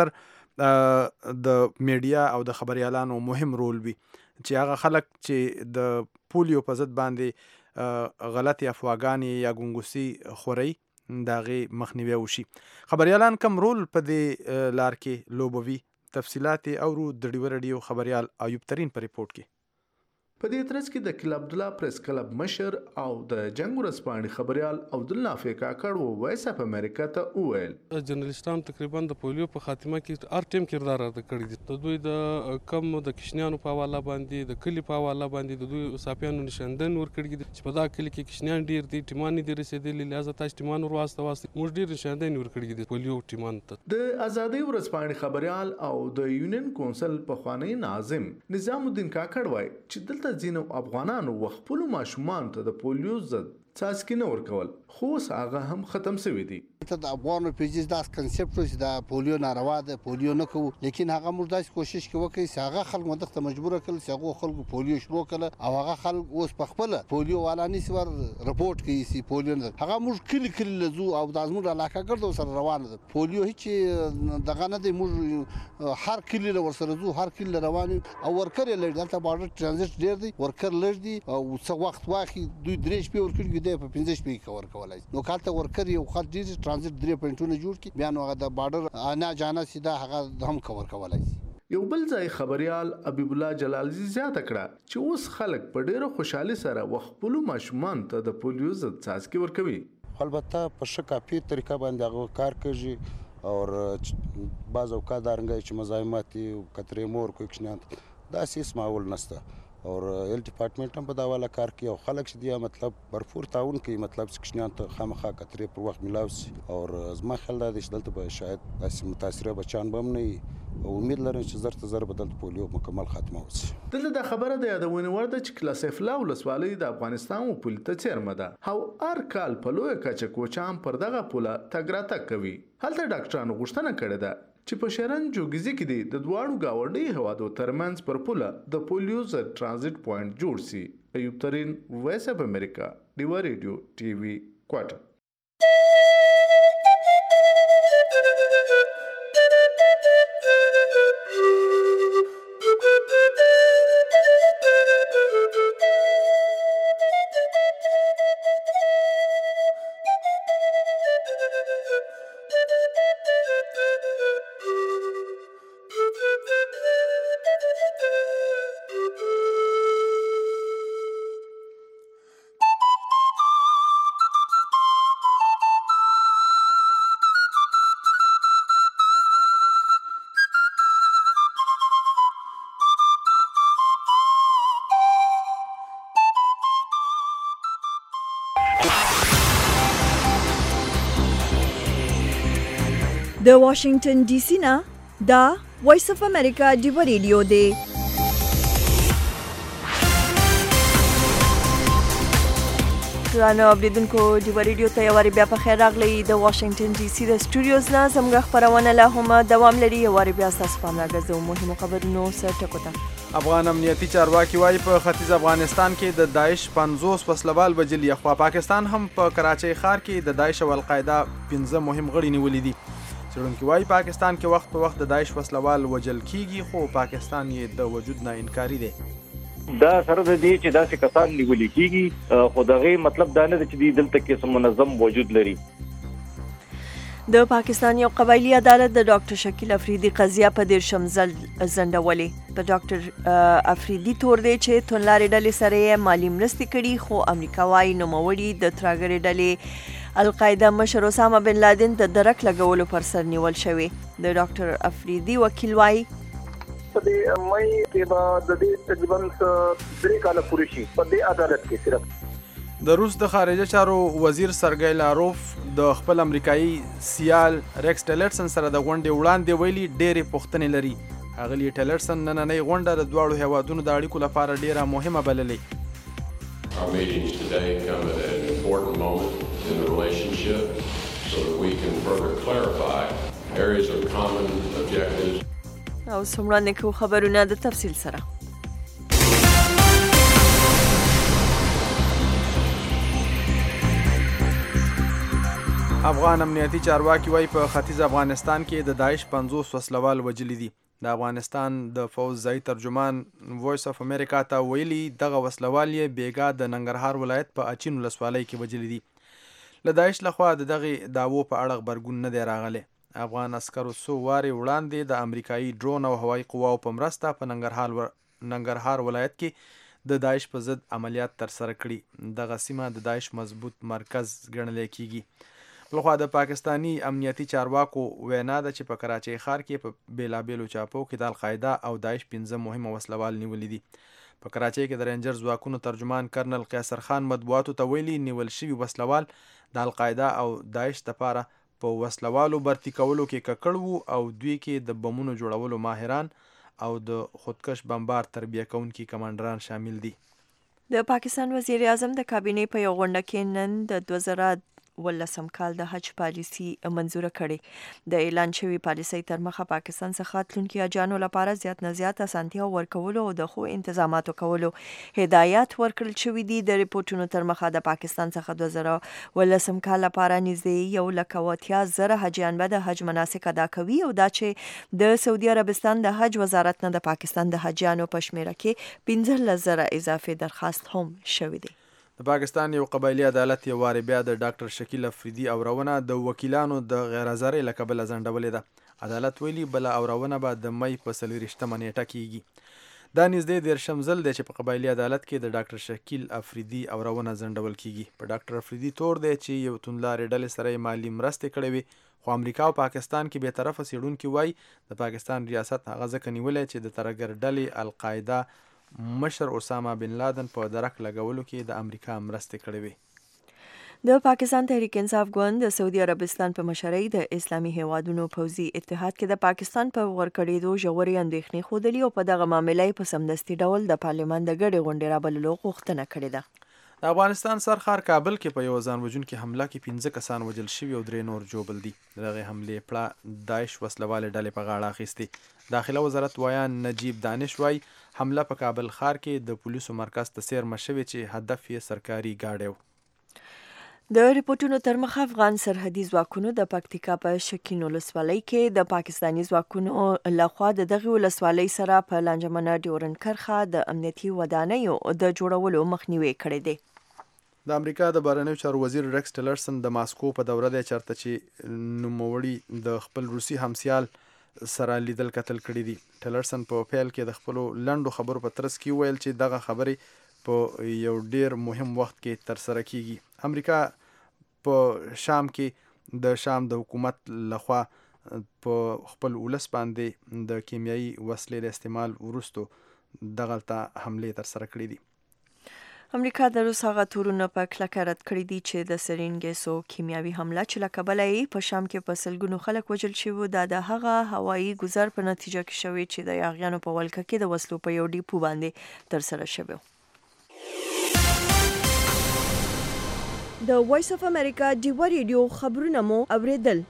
اکثر د میډیا او د خبريالانو مهم رول وي چې هغه خلک چې د پولیو په ضد باندې غلطي افواګانې یا ګونګوسي خوري داغه مخنیوي وشي. خبريالان کم رول په دې لار کې لوبوي. تفصیلات اورو د ډیو ریډیو خبريال ایوب ترين په ریپورت کې. په دې ترڅ کې د کلب عبدالله پریس کلب مشر او د جنگ ورځپاڼې خبريال عبدالله فیکا کړو وایس اف امریکا ته وویل جرنالستان تقریبا د پولیو په خاتمه کې هر ټیم کردار ادا کړی دی. د دوی د کم د کشنیانو په حواله باندې د کلی په حواله باندې د دوی صاحبانو نشاندن ور کړی دي چې په دا کلی کې کشنیان ډیر دي ټیمان دي رسیدلي لہذا تاسو ټیمان ور واسطه واسطه موږ ډیر نشاندن ور کړی دي پولیو ټیمان ته. د ازادي ورځپاڼې خبريال او د یونین کونسل په خوانی ناظم نظام الدین کاکړ وای چې دلته ځینو افغانانو وخپلو ماشومان ته د پولیو ضد څاڅکي نه ورکول خو هغه هم ختم شوی دی. ته د افغانو پیجز داس کنسپټ چې د پولیو ناروا ده پولیو نه کوو لیکن هغه موږ داسې کوشش کوي چې هغه خلک مدغ ته مجبور کړي چې هغه خلکو پولیو شروع کړي او هغه خلک اوس په خپل پولیو والا نسور رپورت کوي چې پولیو نه هغه موږ کلی کلی لزو او د ازمو علاقه ګرځو سره روانه ده پولیو هیڅ دغه نه دی موږ هر کلی له ور سره زو هر کلی روان او ورکر لري دلته بارډر ترانزیت ډیر دی ورکر لږ دی او څو وخت واخی دوی درې شپې ورکړي دی په پنځه شپې کور کولای نو کالته ورکر یو خط ډیر ترانزیت درې پوینټونه جوړ کی بیا نو د بارډر انا جانا سیده هغه هم کور کولای یو بل ځای خبريال حبیب الله جلالزی زیاته کړه چې اوس خلک په ډیره خوشحالي سره وخپلو ماشومان ته د پولیو ضد څاڅکي ورکوي. البته په ښه کافي طریقه باندې هغه کار کوي او بعض اوقات دارنګ چې مزاحمت کترې مور کوي کښنان دا سیس معول نسته او ال ډپارټمنټ هم په دا والا کار کوي او خلک چې دی مطلب برفور تعاون کوي مطلب چې کښنان ته خامخا کترې پر وخت ملاوي او زما خیال دا دی چې دلته به شاید داسې متاثره بچان به هم نه او امید لرم چې زر ته زر به دلته پولیو مکمل خاتمه وشي. دلته د خبره د یادونه ورده چې کلاس افلا ولسوالۍ د افغانستان او پولیس ته چیرمه ده او هر کال په لوی کچه کوچام پر دغه پوله تګ راتګ کوي. هلته ډاکټرانو غوښتنه کړې ده چې په شرن جوګیزي کې دی د دواړو گاونډي هوادو ترمنځ پر پوله د پولیو ضد ترانزیت پوینټ جوړ سي. ایوب ترين وایس اف امریکا ډیو ریډیو ټي وي کوارټر. د واشنگټن ډي سي نه دا وایس اف امریکا ډیو ریډیو دی. ګرانو اوریدونکو ډیو ریډیو ته یو واری بیا په خیر راغلی. د واشنگټن ډي سي د سټوډیوز نه زموږ خبرونه لا هم دوام لري. یو واری بیا تاسو پام راګرځو مهمو خبرونو سره ټکو ته. افغان امنیتي چارواکي وایي په ختیځ افغانستان کې د داعش پنځوس وسلوال وژلي. خو پاکستان هم په کراچۍ ښار کې د داعش او القاعده پنځه مهم غړي نیولي دي. څېړونکي وایي پاکستان کې وخت په وخت د داعش وسلوال وژل کیږي خو پاکستان یې د وجود نه انکاري دی. دا سره د دې چې داسې کسان نیول کېږي خو دغه مطلب دا نه دی چې دوی دلته کې سم منظم وجود لري. د پاکستان یو قبایلی عدالت د ډاکټر شکیل افریدي قضیه په دیرشم ځل ځنډولې. د ډاکټر افریدي تور دی چې توندلارې ډلې سره یې مالي مرستې کړي خو امریکا وایي نوموړي د ترهګرې ډلې القاعده مشر اسامه بن لادن د درک لګولو پر سر نیول شوی. د ډاکټر افریدي وکیل وایي په دې مې کې به د دې تقریبا درې کاله پوره شي په دې عدالت کې. صرف د روس د خارجه چارو وزیر سرګی لاروف د خپل امریکایي سیال ریکس ټیلرسن سره د غونډې وړاندې ویلي ډېرې پوښتنې لري. ښاغلي ټیلرسن نننۍ غونډه د دواړو هیوادونو د اړیکو لپاره ډېره مهمه بللې. Our meetings today come at an important moment in the relationship so that we can further clarify areas of common objectives. او څومره کو خبرونه د تفصیل سره. افغان امنیتي چارواکي وایي په ختیځ افغانستان کې د داعش پنځوس وسلوال وژلي دي. د افغانستان د فوز ځایي ترجمان وایس اف امریکا ته ویلي دغه وسلوال یې بیګا د ننګرهار ولایت په اچین ولسوالۍ کې وژلي دي. له داعش لخوا د دغې دعوو په اړه غبرګون نه دی راغلی. افغان عسکرو څو وارې وړاندې د امریکایي ډرون او هوایي قواو په مرسته په ننګرهار و... ننګرهار ولایت کې د داعش په ضد عملیات ترسره کړي. دغه سیمه د داعش مضبوط مرکز ګڼل کېږي. بلخوا د پاکستانی امنیتي چارواکو وینا ده چې په کراچۍ ښار کې په بیلابیلو چاپو کې د القاعده او داعش پنځه مهمه وسلوال نیولي دي. په کراچۍ کې د رینجر ځواکونو ترجمان کرنل قیصر خان مطبوعاتو ته ویلي نیول شوي وسلوال د القاعده او داعش لپاره په وسلوالو برتی کولو کې ککړ وو او دوی کې د بمونو جوړولو ماهران او د خودکش بمبار تربیه کوونکي کمانډران شامل دي. د پاکستان وزیر اعظم د کابینې په یو غونډه کې نن د دوه زره ولسم کال د حج پالیسي منزوره کړې. د اعلان شوی پالیسي تر مخه پاکستان څخه تلونکي حاجانو لپاره زیات نه زیات اسانتیا ورکولو او د خو انتظاماتو کولو هدایت ورکړل شوی دي. د ریپورتونو تر مخه د پاکستان څخه دوه زره ولسم کال لپاره نږدې یو لک او اتیا زره حاجیان به د حج مناسک ادا کوي او دا چې د سعودي عربستان د حج وزارت نه د پاکستان د حاجیانو په شمیره کې پنځلس زره اضافي درخواست هم شوی دی. د پاکستان یو قبایلی عدالت یو وارې بیا د ډاکټر شکیل افریدي اورونه د وکیلانو د غیر حاضرۍ له کبله ځنډولې ده. عدالت ویلي بله اورونه به د مۍ په څلوېښتمه نیټه کیږي. دا نږدې دیرشم ځل دی چې په قبایلی عدالت کې د ډاکټر شکیل افریدي اورونه ځنډول کیږي. په ډاکټر افریدي تور دی چې یو توندلارې ډلې سره یې مالي مرستې کړې وي خو امریکا او پاکستان کې بېطرفه څېړونکي وایي د پاکستان ریاست هغه ځکه نیولی چې د ترهګر ډلې القاعده مشر اسامه بن لادن په درک لګولو کې د امریکا مرستې کړې وي. د پاکستان تحریک انصاف ګوند د سعودي عربستان په مشرۍ د اسلامي هیوادونو پوځي اتحاد کې د پاکستان په ورکړېدو ژورې اندېښنې ښودلې او په دغه معامله په سمدستي ډول د پارلمان د ګډې غونډې رابللو غوښتنه کړې ده. د افغانستان سرښار کابل کې په یو ځان وژونکي حمله کې پنځه کسان وژل شوي او درې نور ژوبل دي. د دغې حملې پړه داعش وسلوالې ډلې په غاړه اخیستې. داخله وزارت ویان نجیب دانش وایي حمله په کابل ښار کې د پولیسو مرکز ته څیرمه شوې چې هدف یې سرکاري ګاډی و. د ریپورتونو تر مخه افغان سرحدي ځواکونو د پکتیکا په شکین ولسوالۍ کې د پاکستاني ځواکونو لخوا د دغه ولسوالۍ سره په لانجمنه ډیورن کرخه د امنیتي ودانیو د جوړولو مخنیوي کړی دی. د امریکا د بهرنیو چارو وزیر ریکس ټیلرسن د ماسکو په دوره دی چېرته چې نوموړي د خپل روسي همسیال سره لیدل کتل کړي دي. ټیلرسن په پیل کې د خپلو لنډو خبرو په ترڅ کې ویل چې دغه خبرې په یو ډیر مهم وخت کې ترسره کیږي. امریکا په شام کې د شام د حکومت لخوا په خپل ولس باندې د کیمیاوي وسلې د استعمال وروسته دغلته حملې ترسره کړې دي. امریکا د روس هغه تورونه په کلکه رد کړي دي چې د سرین ګیسو کیمیاوي حمله چې له کبله یې په شام کې په سلګونو خلک وژل شوي، دا د هغه هوایي ګزار په نتیجه کې شوی چې د یاغیانو په ولکه کې د وسلو په یو ډیپو باندې ترسره شوی. د وایس اف امریکا ډیوا ریډیو خبرونه مو اوریدل.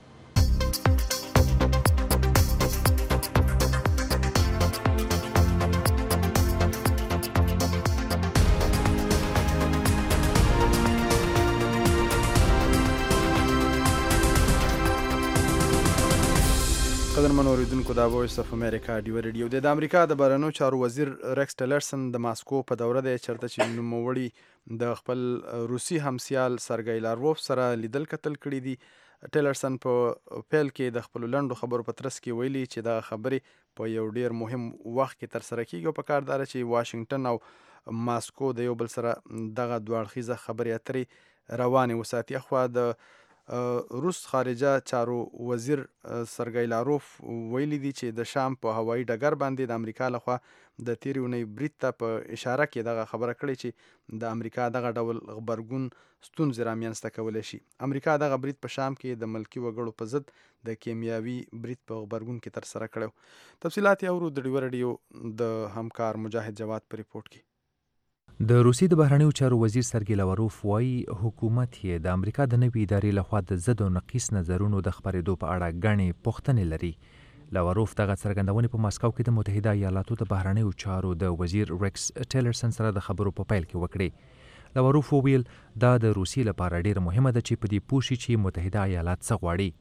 قدرمن اوریدونکو دا وایس اف امریکا ډیوا ریډیو د امریکا د بهرنیو چارو وزیر ریکس ټیلرسن د ماسکو په دوره د چرته چې نوموړي د خپل روسي همسیال سرګی لاروف سره لیدل کتل کړي دي. ټیلرسن په پیل کې د خپل لنډو خبرو په ترڅ کې ویلي چې دا خبرې په یو ډیر مهم وخت کې تر سره کیږي او په کار دار چې واشنگټن او ماسکو د یو بل سره دغه دوه اړخیزه خبرې اترې روانې وساتي. خو د روس خارجه چارو وزیر سرګی لاروف ویلي دي چې د شام په هوایي ډګر باندې د امریکا لخوا د تیرې اونۍ برید ته په اشاره کې دغه خبره کړې چې د امریکا دغه ډول غبرګون ستونزې رامنځته کولی شي. امریکا دغه برید په شام کې د ملکي وګړو په ضد د کیمیاوي برید په غبرګون کې ترسره کړی. تفصیلات یې اورو د ډیوا ریډیو د همکار مجاهد جواد په ریپورت کې. د روسي د بهرنیو چارو وزیر سرګی لاروف وایي حکومت یې د امریکا د نوي ادارې لخوا د ضد او نقیص نظرونو د خپرېدو په اړه ګڼې پوښتنې لري. لاروف دغه څرګندونې په ماسکو کې د متحده ایالاتو د بهرنیو چارو د وزیر ریکس ټیلرسن سره د خبرو په پیل کې وکړې. لاروف وویل دا د روسي لپاره ډېره مهمه ده چې په دې پوه شي چې متحده ایالات څه غواړي.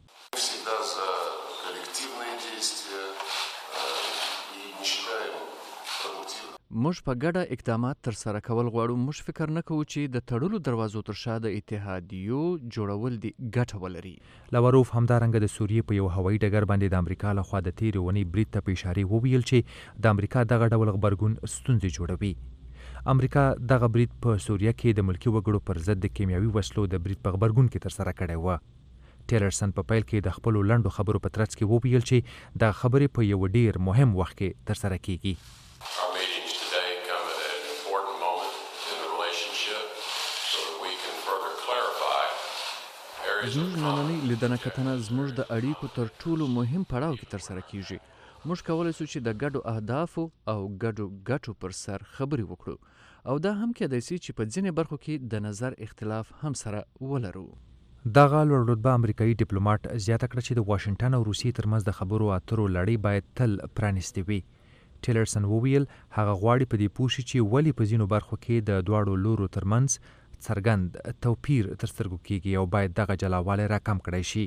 موږ په ګډه اقدامات تر سره کول غواړو. موږ فکر نه کوو چې د تړلو دروازو تر شا د اتحادیو جوړول دي ګټه ولري. لاروف همدارنګه د سوریې په یو هوایي ډګر باندې د امریکا لخوا د تیرې اونۍ برید ته په اشارې وویل چې د امریکا دغه ډول غبرګون ستونزې جوړوي. امریکا دغه برید په سوریه کې د ملکي وګړو پر ضد د کیمیاوي وسلو د برید په غبرګون کې ترسره کړی و. ټیلرسن په پیل کې د خپلو لنډو خبرو په ترڅ کې وویل چې دا خبرې په یو ډیر مهم وخت کې ترسره کیږي. زموږ نننۍ لیدنه کتنه زموږ د اړیکو تر ټولو مهم پړاو کې ترسره کیږي. موږ کولی شو چې د ګډو اهدافو او ګډو ګټو پر سر خبرې وکړو او دا هم کېدای شي چې په ځینې برخو کې د نظر اختلاف هم سره ولرو. دغه لوړ رتبه امریکایي ډیپلوماټ زیاته کړه چې د واشنګټن او روسیې ترمنځ د خبرو اترو لړۍ باید تل پرانیستې وي. ټیلرسن وویل هغه غواړي په دې پوه شي چې ولې په ځینو برخو کې د دواړو لورو ترمنځ څرګند توپیر تر سترګو کیږي او باید دغه جلاوالی راکم کړی شي.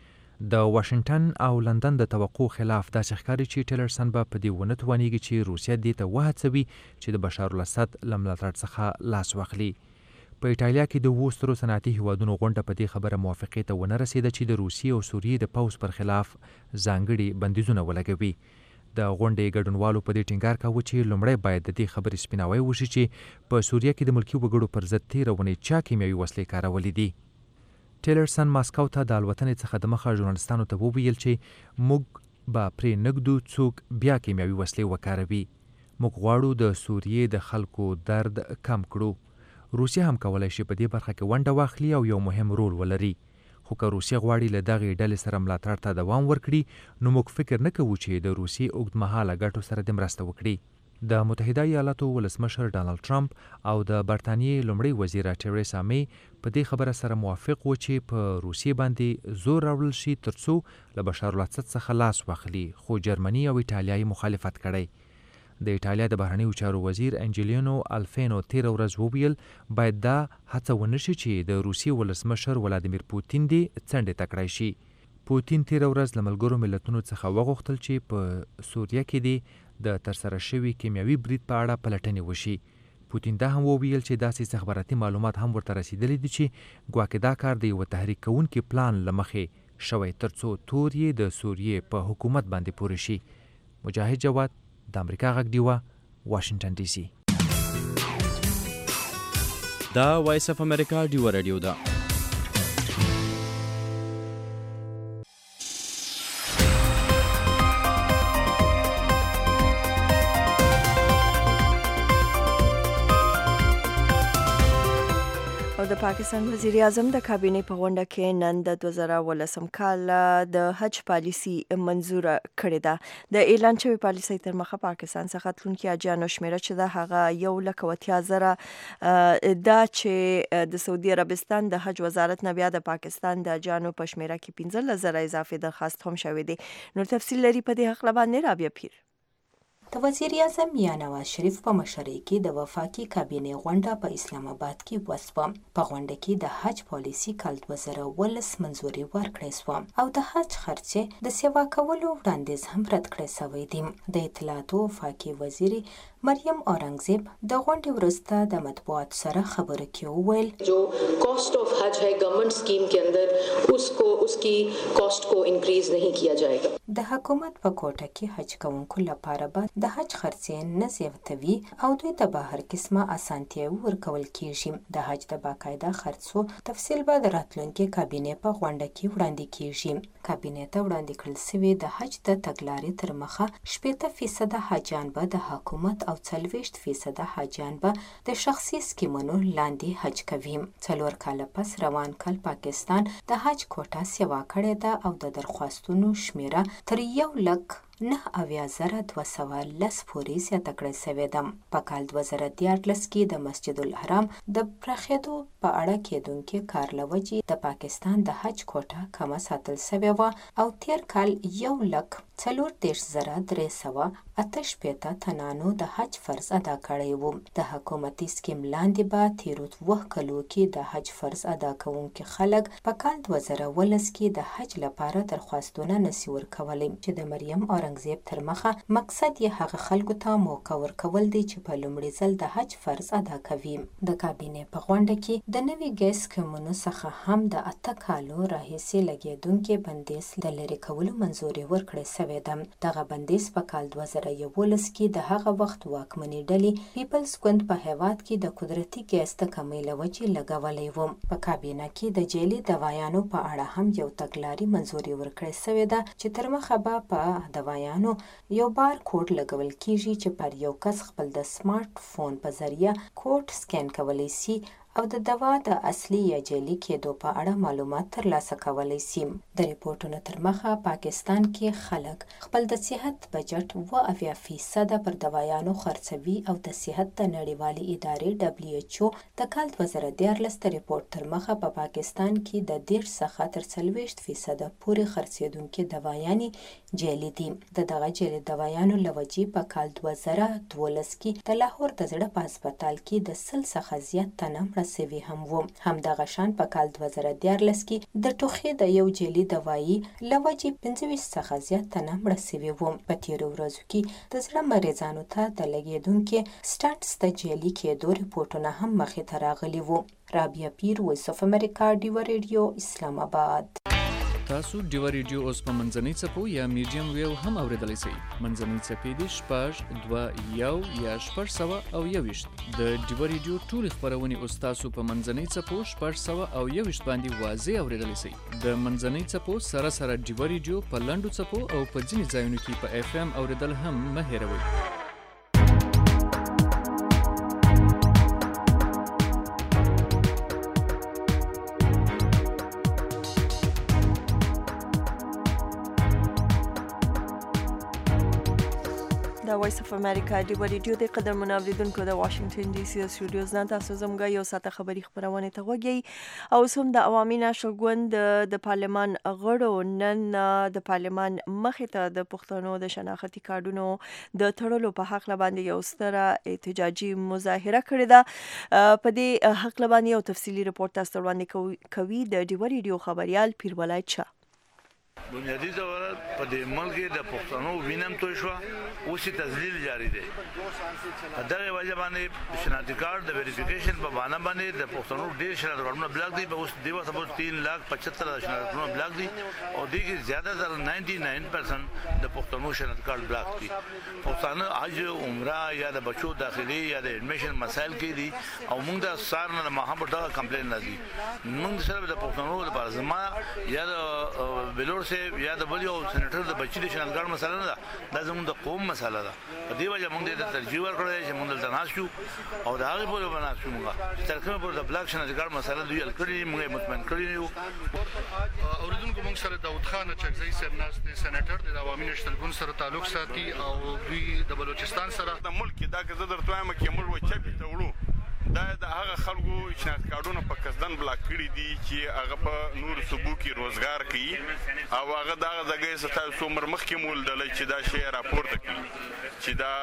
د واشنګټن او لندن د توقع خلاف داسې ښکاري چې ټیلرسن به په دې ونه توانیږي چې روسیه دې ته وهڅوي چې د بشار الاسد له ملاتړ څخه لاس واخلي. په ایټالیا کې د اوو سترو صنعتي هیوادونو غونډه په دې خبره موافقې ته ونه رسېده چې د روسیې او سوریې د پوځ پر خلاف ځانګړي بندیزونه ولګوي. د غونډې ګډونوالو په دې ټینګار کاوه چې لومړی باید د دې خبرې سپیناوی وشي چې په سوریه کې د ملکي وګړو پر ضد تېره اونۍ چا کیمیاوي وسلې کارولې دي. ټیلرسن ماسکو ته د الوتنې څخه د مخه ژورنالستانو ته وویل چې موږ به پرې نږدو څوک بیا کیمیاوي وسلې وکاروي. موږ غواړو د سوریې د خلکو درد کم کړو. روسیه هم کولی شي په دې برخه کې ونډه واخلي او یو مهم رول ولري. خو که روسیه غواړي له دغې ډلې سره ملاتړ ته دوام ورکړي نو موږ فکر نه کوو چې د روسیې اوږدمهاله ګټو سره دې مرسته وکړي. د متحده ایالاتو ولسمشر ډانلډ ټرمپ او د برطانیې لومړۍ وزیره ټریسا می په دې خبره سره موافق و چې په روسیې باندې زور راوړل شي ترڅو له بشار الاسد څخه لاس واخلي، خو جرمني او ایټالیا یې مخالفت کړی. د ایټالیا د بهرنیو چارو وزیر انجلیانو الفینو تیره ورځ وویل باید دا هڅه ونه شي چې د روسیې ولسمشر ولادیمیر پوتین دې څنډې ته کړی شي. پوتین تیره ورځ له ملګرو ملتونو څخه وغوښتل چې په سوریه کې دې د ترسره شوي کیمیاوي برید په اړه پلټنې وشي. پوتین دا هم وویل چې داسې استخباراتي معلومات هم ورته رسیدلي دي چې ګواکې دا کار د یوه تحریک کوونکي پلان له مخې شوی ترڅو تور یې د سوریې په حکومت باندې پورې شي. مجاهد جواد د امریکا غږ ډیوا واشنگټن ډي سي. دا وایس اف امریکا ډیوا رادیو ده. پاکستان وزیر اعظم د کابینې په غونډه کې نن د دوه زره ولسم کال د حج پالیسي منزوره کړې ده. د اعلان شوی پالیسي تر مخه پاکستان څخه تلونکي حاجیانو شمیره چې د هغه یو لک او اتیا زره دا چې د سعودي عربستان د حج وزارت نه بیا د پاکستان د حاجیانو په شمیره کې پنځلس زره اضافي درخواست هم شوی دی. نور تفصیل لري په دې حق باندې رابعه پیر. د وزیر اعظم یا نواز شریف په مشرۍ کې د وفاقي کابینې غونډه په اسلام آباد کې وسوه. په غونډه کې د حج پالیسي کال دوه زره ولس منځوري ورکړې سوه او د حج خرچې د سیوا کولو وړاندیز هم رد کړی سوی دی. د اطلاعاتو وفاقي وزیر مریم اورنګزیب د غونډې وروسته د مطبوعاتو سره خبرو کې وویل जो cost of हज है government scheme के अंदर उसको उसकी कॉस्ट को इंक्रीज नहीं किया जाएगा. د حکومت په کوټه کې حج کوونکو لپاره به د حج خرڅې نه زیاتوي او دوی ته به هر قسمه اسانتیاوې ورکول کیږي. د حج د باقاعده خرڅو تفصیل به د راتلونکي کابینې په غونډه کې وړاندې کیږي. کابینې ته وړاندې کړل شوی د حج د تګلارې تر مخه شپږ فیصد حاجیان به د حکومت او څلوېښت فیصده حاجیان به د شخصي سکیمونو لاندې حج کوي. څلور کاله پس روان کال پاکستان د حج کوټه سیوا کړې ده او د درخواستونو شمیره تر یو لک نه اویا زره دوه سوه لس پورې زیاته کړې سوې ده. په کال دوه زره دیارلس کې د مسجد الحرام د پراخېدو په اړه کېدونکي کار له وجې د پاکستان د حج کوټه کمه ساتل سوې وه او تیر کال یو لک څلور دېرش زره درې سوه اته شپېته تنانو د حج فرض ادا کړی و. د حکومتي سکیم لاندې به تیرو اووه کلو کې د حج فرض ادا کوونکي خلک په کال دوه زره ولس کې د حج لپاره درخواستونه نشي ورکولی چې د مریم اورنګزیب تر مخه مقصد یې هغه خلکو ته موقع ورکول دی چې په لومړي ځل د حج فرض ادا کوي. د کابینې په غونډه کې د نوي ګیس سکیمونو څخه هم د اته کالو راهیسې لګېدونکي بندیز د لرې کولو منظوري ورکړې سوې ده. دغه بندیز په کال دوه زره یولس کې د هغه وخت واکمنې ډلې پیپلز ګوند په هیواد کې د قدرتي ګیس د کمۍ له وجې لګولی و. په کابینه کې د جعلي دوایانو په اړه هم یو تګلاري منظوري ورکړې سوې ده چې تر مخه به په دوایانو یو بار کوډ لګول کیږي چې پر یو کس خپل د سمارټ فون په ذریعه کوډ سکین کولی شي او د دوا د اصلي یا جعلي کېدو په اړه معلومات ترلاسه کولی شي. د ریپورټونو تر مخه پاکستان کې خلک خپل د صحت بجټ اوه اویا فیصده پر دوایانو خرڅوي او د صحت د نړیوالې ادارې ډبلیو ایچ او د کال دوه زره دیارلس د ریپورټ تر مخه په پاکستان کې د دېرش څخه تر څلوېښت فیصده پورې خرڅېدونکي دوايانې جعلي دي. د دغه جعلي دوايانو له وجې په کال دوه زره دولس کې د لاهور د زړه په هسپتال کې د سل څخه زیات تنه مړه سوي هم وو. همدغه شان په کال دوه زره دیارلس کې د ټوخي د یو جعلي دوایي له وجې پنځه ویشت څخه زیات تنه مړه سوي وو. په تیرو ورځو کې د زړه مریضانو ته د لګېدونکي سټنټس د جعلي کېدو ریپورټونه هم مخې ته راغلي وو. رابعه پیر، وایس اف امریکا، ډیوه ریډیو، اسلام آباد. تاسو ډیوه ریډیو اوس په منځنۍ څپو یا میډیم ویو هم اورېدلی شئ. منځنۍ څپې دي شپږ دوه یو یا شپږ سوه او یوویشت. د ډیوه ریډیو ټولې خپرونې اوس تاسو په منځنۍ څپو شپږ سوه او یوویشت باندې واضح اورېدلی شئ. د منځنۍ څپو سره سره ډیوه ریډیو په لنډو څپو او په ځینې ځایونو کې په اف ام اورېدل هم مه هېروئ. د وایس اف امریکا ډیوه ریډیو د قدرمنو اوریدونکو د واشنگټن ډي سي سټوډیوز نه تاسو زموږ یو ساعته خبري خبرونه ته وګورئ او سم د عوامي نشر ګوند د پارلمان غړو نن د پارلمان مخې ته د پښتنو د شناختي کارډونو د تړلو په حق باندې یو ستره احتجاجي مظاهره کړې ده. په دې حق باندې یو تفصیلی رپورت تاسو وړاندې کوي د ډیوه ریډیو خبريال پیرولای چا. بنیادی طور په دې ملک د پښتنو وینم توی شو اوسې تذلیل جاری دی. په دغه وجه باندې شناختی کارت د ویریفیکیشن په بهانه باندې د پښتنو ډېر شناختی کارتونه بلاک دي. په اوس دی وخت په تین لاک پچهتر شناختی کارتونه بلاک دي او دې کې زیاده تر ننانه پرسنټ د پښتنو شناختی کارت بلاک دي. پښتانه حج عمره یا د بچو داخلي یا د اډمیشن مسایل کې دي او موږ د سار نه محمد دغه کمپلین راځي. موږ سره د پښتنو لپاره زما یا د بلور سه صاحب یا د بل یو سېنیټر د بچی د شنل ګارد مسله نه ده دا زموږ د قوم مسله ده په دې وجه موږ د ترجیح ورکړی چې موږ دلته ناست شو او د هغې پورې به ناست شو موږ تر کومه پورې د بلاک شنل ګارد مسله دوی حل کړي موږ یې مطمئن کړي یو اوریدونکو موږ سره داود خان چکزی صاحب ناست دی سېنیټر د عوامي نشتلګون سره تعلق ساتي او دوی د بلوچستان سره د ملک دا که زه درته وایم چې موږ وچپې ته وړو دا د هغه خلکو شناخت کارډونه په قصدن بلاک کړي دي چې هغه په نور صوبو کې روزګار کوي او هغه دغه ځای ستاسو څومره مخکې مول دلې چې دا شی راپورته کړي چې دا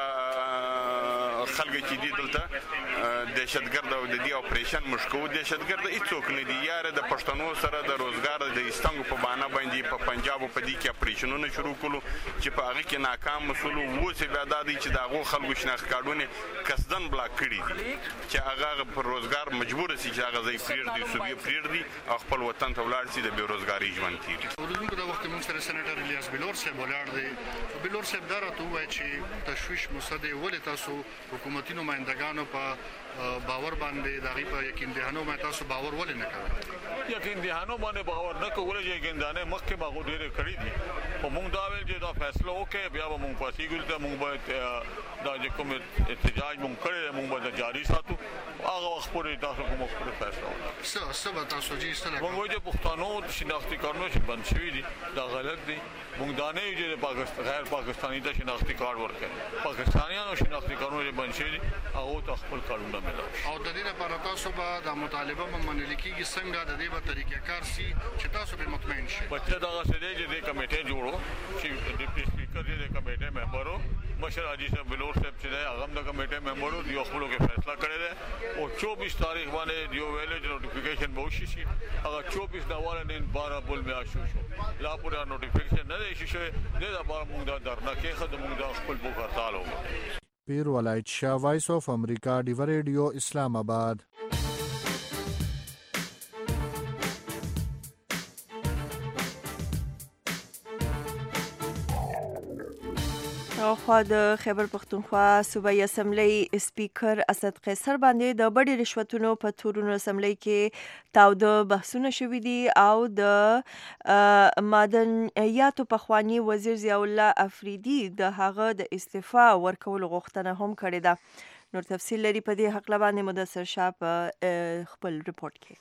خلک چې دي دلته دهشتګرد او د دې اپریشن مشکو دهشتګرد هیڅوک نه دي یاره د پښتنو سره د روزګار د استنګ په باندې باندې په پنجاب په دې کې اپریشنونه شروع کړو چې په هغه کې ناکام مسول وو چې بیا د دې چې داغو خلکو شناخت کارډونه قصدن بلاک کړي دي چې هغه پر روزګار مجبور شي چې هغه ځای فریر دي صوبې فریر دي او خپل وطن ته ولاړ شي د بیروزګاری ژوند تیر. ورته د وخت موږ سره سېنیټر الیاس بلور صاحب ولاړ دی بلور صاحب دا راته وایي چې تشویش مصدې ولې تاسو حکومتي نمائندګانو په باور باندې دغه په یقین دهانو مې تاسو باور ولې نه کوئ یقین دهانو باندې باور نه کول چې یقین دانه مخکې باغ ډېر کړی دي او موږ دا ویل چې دا فیصله وکړي بیا به موږ پاسې ګل موږ به دا چې کوم احتجاج موږ کړی موږ به جاری ساتو هغه وخت پورې تاسو کوم خپل فیصله وکړي څه څه به تاسو جی سره موږ وایو چې پښتنو شناختی کارونه چې بند شوي دي دا غلط دي موږ دا نه یو چې پاکستان غیر پاکستاني ته شناختی کارت ورکړي پاکستانیانو شناختی کارونه چې بند شوي دي هغه ته خپل کارونه او د دې لپاره تاسو به د مطالبه منل کیږي څنګه د دې په طریقې کار سي چې تاسو به مطمئن شئ بچا دا سره چې د کمیټه جوړو چې ډیپټي سپیکر دې کمیټه ممبرو مشر حاجی صاحب بلور صاحب چې هغه د کمیټه ممبرو دی خپل کې فیصله کړی دی او چوبیس تاریخ باندې دیو ویلې چې نوټیفیکیشن به وشي شي هغه چوبیس دا واره نن بارہ بول بیا شو شو لا پورا نوټیفیکیشن نه شي شي د بار موږ دا درنه کې خدای موږ دا خپل بوک هړتال وکړو. پیر ولایت شاه وایس اف امریکا ډیو ریډیو اسلام آباد. خو د خیبر پختونخوا صوبایي اسمبلی سپیکر اسد قیصر باندې د بډې رشوتونو په تورونو اسمبلی کې تاوده بحثونه شوي دي او د معدنیاتو پخوانی وزیر ضیاء الله افریدي د هغه د استعفا ورکولو غوښتنه هم کړې ده. نور تفصیل لري په دې حق باندې مدثر شاه په خپل رپورت کې.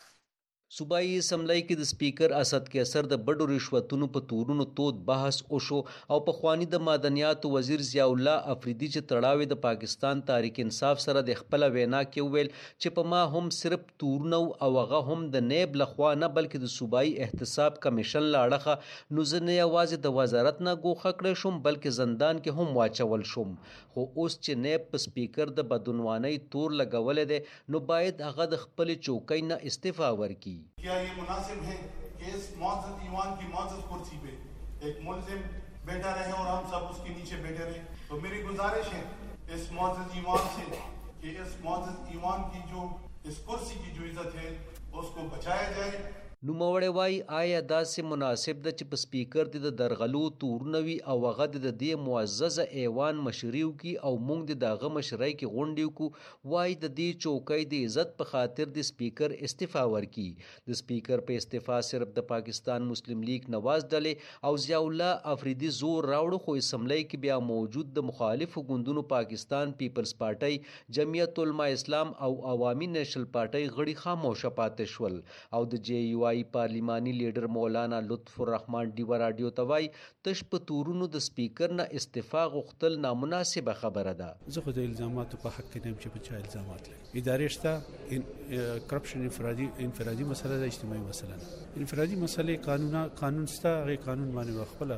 صوبایي اسمبلی کې د سپیکر اسد قیصر د بډو رشوتونو په تورونو تود بحث وشو او په خوانی د معدنیاتو وزیر ضیاء الله افریدي چې تړاوي د پاکستان تحریک انصاف سره د خپل وینا کې ویل چې په ما هم صرف تورونو او هغه هم د نیب لخوا نه بلکې د صوبایي احتساب کمیشن لاړه نو زه نه یوازې د وزارت نه ګوښه کړی شوم بلکې زندان کې هم واچول شوم خو اوس چې نیب په سپیکر د بدعنوانۍ تور لګولی دی نو باید هغه د خپل چوکۍ نه استعفا ورکړي. क्या ये मुनासिब है कि इस मुअज़्ज़ज़ ईवान की मुअज़्ज़ज़ कुर्सी पे एक मुल्ज़िम बैठा रहे और हम सब उसके नीचे बैठे रहे? तो मेरी गुजारिश है इस मुअज़्ज़ज़ ईवान से कि इस मुअज़्ज़ज़ ईवान की जो इस कुर्सी की जो इज्जत है उसको बचाया जाए. نوموړی وایي آیا داسې مناسب ده چې په سپیکر د درغلو تورونه وي او هغه د دې معززه ایوان مشري وکړي او موږ د دغه مشرۍ کې غونډې وکړو وایي د دې چوکۍ د عزت په خاطر د سپیکر استعفا ورکړي. د سپیکر په استعفا صرف د پاکستان مسلم لیگ نواز ډلې او ضیاء الله افریدي زور راوړو خو اسمبلی کې بیا موجود د مخالفو ګوندونو پاکستان پیپلز پارټۍ جمعیت علما اسلام او عوامي نیشنل پارټۍ غړي خاموشه پاتې شول او د جے یو پارلیمانی لیډر مولانا لطف الرحمن ډیوه راډیو ته وایي تش په تورونو د سپیکر نه استعفا غوښتل نامناسبه خبره ده. زه خو د الزاماتو په حق کې نه یم چې په چا الزامات لري. ادارې شته کرپشن انفرادي انفرادي مسله ده اجتماعي مسله ده. انفرادي مسلې قانون قانون شته هغې قانون باندې خپله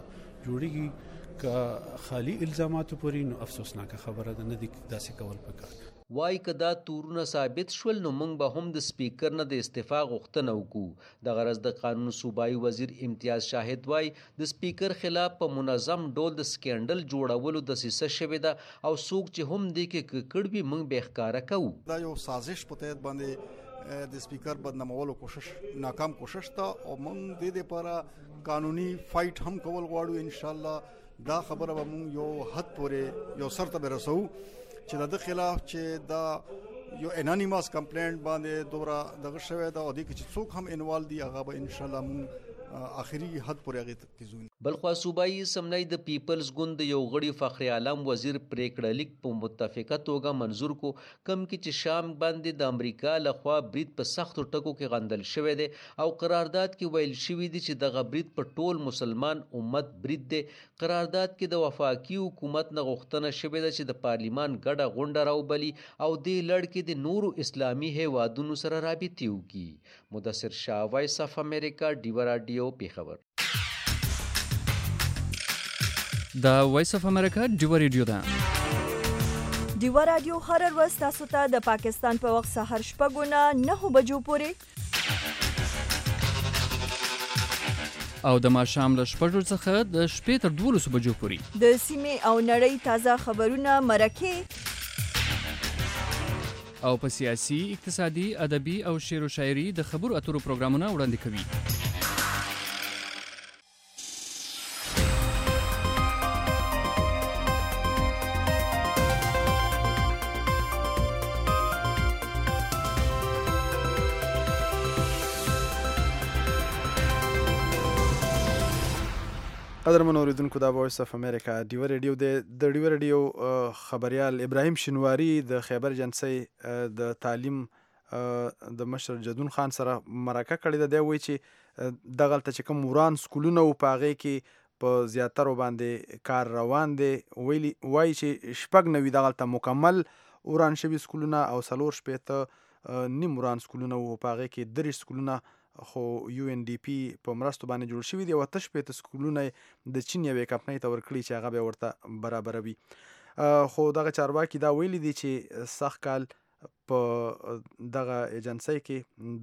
جوړیږي که خالی الزاماتو پورې نو افسوسناکه خبره ده نه دي داسې کول پکار. وای که دا تورونه ثابت شول نو موږ به هم د سپیکر نه د استعفا غوښتنه وکړو. د غرض د قانون صوبایي وزیر امتیاز شاهد وای د سپیکر خلاف په منظم ډول د سکینډل جوړولو دسیسه شوې ده او څوک چې هم دې کې ککړ وي موږ به ښکاره کوو. دا یو سازش په تحت باندې د سپیکر بدنامولو کوشش ناکام کوشش ته او موږ د دې لپاره قانوني فایټ هم کول غواړو. ان شاء الله دا خبره به موږ یو حد پورې یو سر ته رسو چې د خلاف چې دا یو انانیمس کمپلینټ باندې دوره دغه شوی دا او د چې څوک هم انوالو دي هغه به ان شاء الله موږ اخري حد پورې هغه ته ځو. بلخوا صوبایي اسمبلی د پیپلز ګوند یو غړي فخر عالم وزیر پریکړه لیک په متفقه توګه منظور کو، کم کې چې شام باندې د امریکا لخوا برید په سختو ټکو کې غندل شوی دی او قرارداد کې ویل شوی دی چې دغه برید په ټول مسلمان امت برید دی. قرارداد کې د وفاقي حکومت نه غوښتنه شوې ده چې د پارلیمان ګډه غونډه راوبلي او دې لړ کې د نورو اسلامي هیوادونو سره رابطې وکړي. مدثر شاه، وایس اف امریکا، ډیوه راډیو، پیښور. دا وایس اف امریکا ډیوه ریډیو ده. ډیوه راډیو هر ورځ تاسو ته د پاکستان په وخت سهار شپږ نه نهه بجو پورې او د ماښام له شپږو څخه د شپې تر دولسو بجو پورې د سیمې او نړۍ تازه خبرونه، مرکې او په سیاسي، اقتصادي، ادبي او شعر و شاعري د خبرو اترو پروګرامونه وړاندې کوي. قدرمن اوریدونکو، دا وایس اف امریکا ډیوه ریډیو د ډیوه ریډیو خبریال ابراهیم شینواری د خیبر ایجنسی د تعلیم د مشر جدون خان سره مرکه کړې ده. دی وایي چې دغلته چې کوم وران سکولونه و په هغې کې په زیاترو باندې کار روان دی. ویلي وایي چې شپږ نوي دغلته مکمل وران شوي سکولونه او څلور شپېته نیم وران سکولونه و په هغې کې دېرش سکولونه خو یو ان ډي پی په مرستو باندې جوړ شوي دي او اته شپېته سکولونه د چین یوې کمپنۍ ته ورکړي چې هغه بیا ورته برابروي. خو دغه چارواکي دا ویلي دي چې سږ کال په دغه ایجنسۍ کې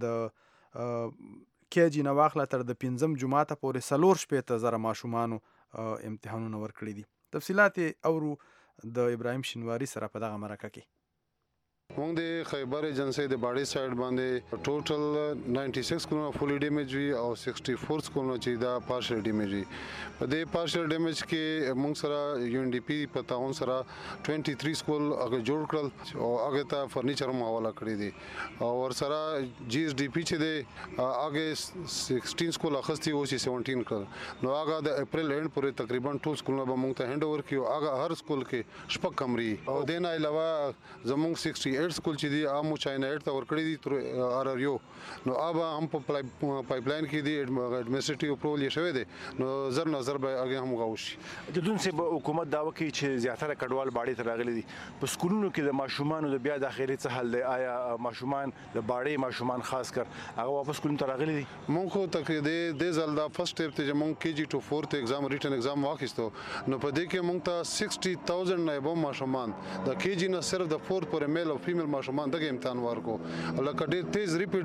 د کې جي نه واخله تر د پنځم جماعته پورې څلور شپېته زره ماشومانو امتحانونه ورکړي دي. تفصیلات یې اورو د ابراهیم شینواري سره په دغه مرکه کې. مونږ د خیبر ایجنسی د باډي سایډ باندې ټوټل نننۍ سکس کولونه فولي ډیمیج وي او سکسټي فور کولونه چې دا پارشل ډیمیج وي. په دې پارشل ډیمیج کې مونږ سره یو ان ډي پی په تعاون سره ترې سکول هغه جوړ کړل او هغه ته فرنیچر هم حواله کړی دي او ور سره جی اس ډي پی چې دی هغه سکسټین سکول اخستي او چې سیونټین کړل نو هغه د اپریل اند پورې تقریبا ټول سکولونه به مونږ ته هند اوور کړي. هغه هر سکول کې شپږ کمرې او د نه علاوه زمونږ سکسټي ایټ سکول چې دی امو چاینا ایټ ته ورکړی دي تر ار ار یو نو ابا هم په پایپ لاین کې دی اډمنسټریټیو اپروول یې شوی دی نو زر نظر به هغه هم غوښي. د دون سه حکومت دا وکي چې زیاتره کډوال باړې ته راغلي دي په سکولونو کې د ماشومان د بیا داخلي څه حل دی؟ آیا ماشومان د باړې ماشومان خاص کر هغه واپس سکولونو ته راغلي دي؟ مونږ خو تقریبا د زل دا فرست سټیپ ته مونږ کې جی ټو فورث ایگزام ریټن ایگزام واخیستو نو په دې کې مونږ ته سکسټي تاوزند نه به ماشومان د کې جی نه صرف د فورث پر میل او فیمیل ماشومان دغه امتحان ورکو. لکه ډېر تیز ریپیډ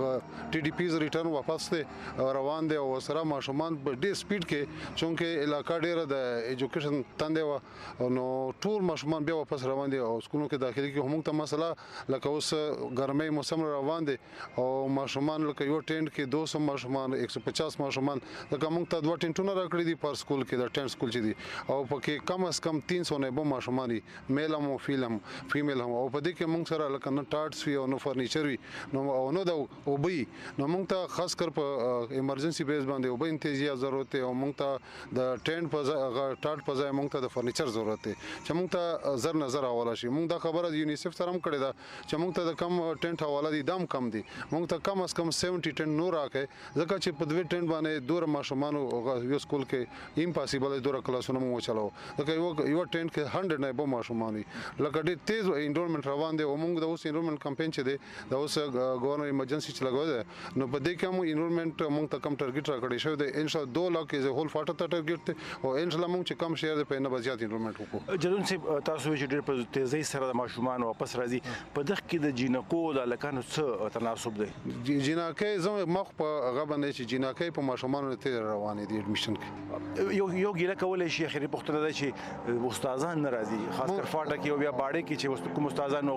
ټي ډي پیز ریټرن واپس ته روان دي او سره ماشومان په ډېر سپیډ کې چونکه علاقہ ډېر د ایجوکیشن تاندې و نو ټول ماشومان بیا واپس روان دي او سکولونو کې داخلي کې هم ته مسله لکه اوس ګرمۍ موسم روان دي او ماشومان لکه یو ټینټ کې دو سو ماشومان ایک سو پچاس ماشومان لکه موږ ته دوه ټینټونه راکړي دي پر سکول کې د ټینټ سکول چې دي او پکې کم از کم تین سو نه به ماشومان دي میل هم فیلم فیمیل هم او په دې کې موږ سره لکه نه ټارټس وي او نو فرنیچر وي نو او نو دا او بي نو موږ ته خاص کر په ایمرجنسي بیس باندې او به انتظار ضرورت او موږ ته د ټینټ په ټارټ په ځای موږ ته د فرنیچر ضرورت دی چې موږ ته زر نظر حواله شي. موږ دا خبره د یونیسف سره هم کړې ده چې موږ ته د کم ټینټ حواله دي دام کم دي موږ ته کم از کم سبعين ټینټ نور راکې ځکه چې په دوی ټینټ باندې دور ماشومان یو سکول کې امپاسیبل دور کلاسونه مو چلاو ځکه یو یو ټینټ کې صد نه به ماشومان لکه ډېر تیز انرولمنت روان دي او موږ د اوس انرولمنت کمپاین چې دی دا اوس گورنر ایمرجنسي چې لګوي ده نو په دې کې هم انرولمنت موږ ته کم ټارګټ راکړی شوی دی ان شاء الله دو لک از هول فاټه ته ټارګټ دی او ان شاء الله موږ چې کم شیر دی په نه بزیات انرولمنت وکړو. جلون سي تاسو چې ډېر په تیزی سره د ماشومان واپس راځي په دغه کې د جینکو د لکانو څه تناسب دی؟ جینکې زموږ مخ په هغه باندې چې جینکې په ماشومانو ته روانې دي اډمیشن کې یو یو ګیله کولای شي اخري پختنه ده چې استادان ناراضي خاص کر فاټه کې او بیا باړې کې چې کوم استادان نو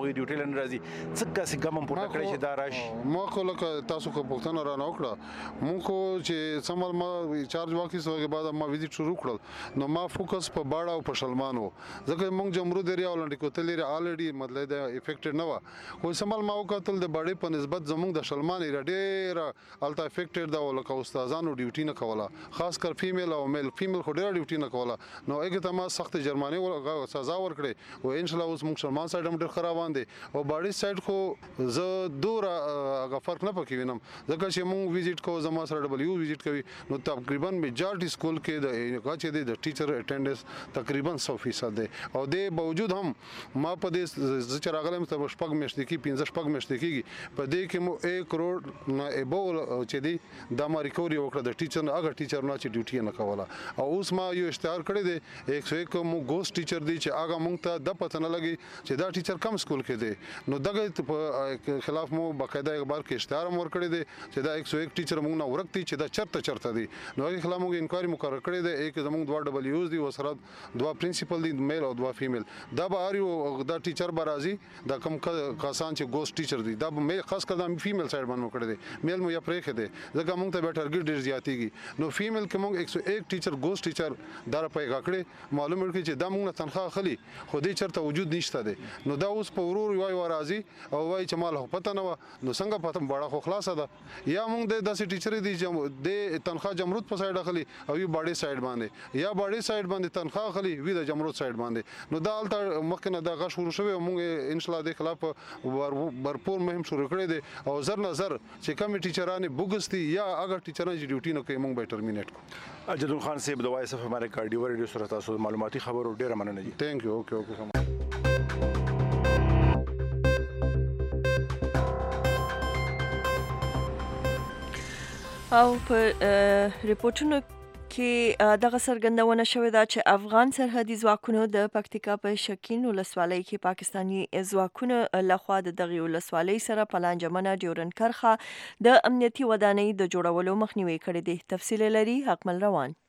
هغه ډیوټي لن راځي څنګه سي ګمم پورته کړی چې دا راشي ما خو لکه تاسو کو پښتنه را نه وکړه مونږ خو چې سمال ما چارج واکیسوګه بعد ما وزټ شروع کړل نو ما فوکس په باړه او په شلمانو ځکه مونږ جمهور ایریا ولنډ کوتل ایریا الریډي مطلب دا افیکټډ نه و خو سمال ما وکړل د باړې په نسبت زمونږ د شلمان ایریا ډېر الټا افیکټډ دا ولکه استادانو ډیوټي نه کوله خاص کر فیمیل او میل فیمیل خو ډېر ډیوټي نه کوله نو هغه ته ما سخت جرمانه سزا ورکړې او ان شاء الله اوس موږ شلمان سایډ هم ډېر خرابان دي او باړې سایډ خو زه دور هغه فرق نه پکې وینم ځکه چې موږ وزټ کوو زما سره ډبلیو وزټ کوي نو تقریبا میجارټي سکول کې د غاچې د ټیچر اټینډنس تقریبا سو فیصد دی او د باوجود هم ما په دې چې راغلم ته شپږ میاشتې کې پنځه شپږ میاشتې کې په دې کې مو یک کروڑ نه ایبو چې دی د ما ریکوري وکړه د ټیچر نه هغه ټیچر نه چې ډیوټي نه کوله او اوس ما یو اشتهار کړی دی یک سو یک مو ګوست ټیچر دی چې هغه مونږ ته د پته نه لګي چې دا ټیچر کم سکول کې دی نو دغه په خلاف مو باقاعده اخبار کې اشتهار مور کړی دی چې دا یک سو یک ټیچر مونږ نه ورکتي چې دا چرته چرته دی نو هغه خلاف مونږ انکوایري مقرر کړی دی یک زمونږ دوه ډبلیوز دی وسره دوه پرنسپل دی میل او دوه فیمیل دا به اړ یو دا ټیچر برازي دا کم کسان چې ګوست ټیچر دی دا مې خاص کر دا فیمیل سایډ باندې کړی دی میل مو یا پرې خې دی ځکه مونږ ته به ټارګټ ډیر زیاتېږي نو فیمیل کې مونږ یک سو یک ټیچر ګوست ټیچر دار په غاکړې معلومه کړي چې دا مونږ نه تنخواه خلی خو دې چرته وجود نشته دی نو دا اوس په ورور وای ورازي او وای چې مال پته نه و نو څنګه پته بڑا خو خلاص ده یا مونږ د داسې ټیچر دی چې د تنخواه جمرود په سایډ خلی او یو باډي سایډ باندې یا باډي سایډ باندې تنخواه خلی وی د جمرود سایډ باندې نو دا الته مخکنه دا غش شروع شوی مونږ ان شاء الله د خلاف برپور مهم شروع کړی دی او زر نظر چې کم ټیچرانه بوګستی یا اگر ټیچرانه چې ډیوټي نه کوي مونږ به ټرمینیټ کو اجدون خان صاحب د وایس اف امریکا ډیو ریډیو سره تاسو معلوماتي خبرو ډیره مننه دي ثانک یو اوکے اوکے او په ریپورتونو کې دغه څرګندونه شوې ده چې افغان سرحدي ځواکونو د پکتیکا په شکین ولسوالۍ کې پاکستاني ځواکونو لخوا د دغه ولسوالۍ سره په لانجمنه ډیورن کرخه د امنیتي ودانۍ د جوړولو مخنیوي کړی دی. تفصیل لري حکمل روان.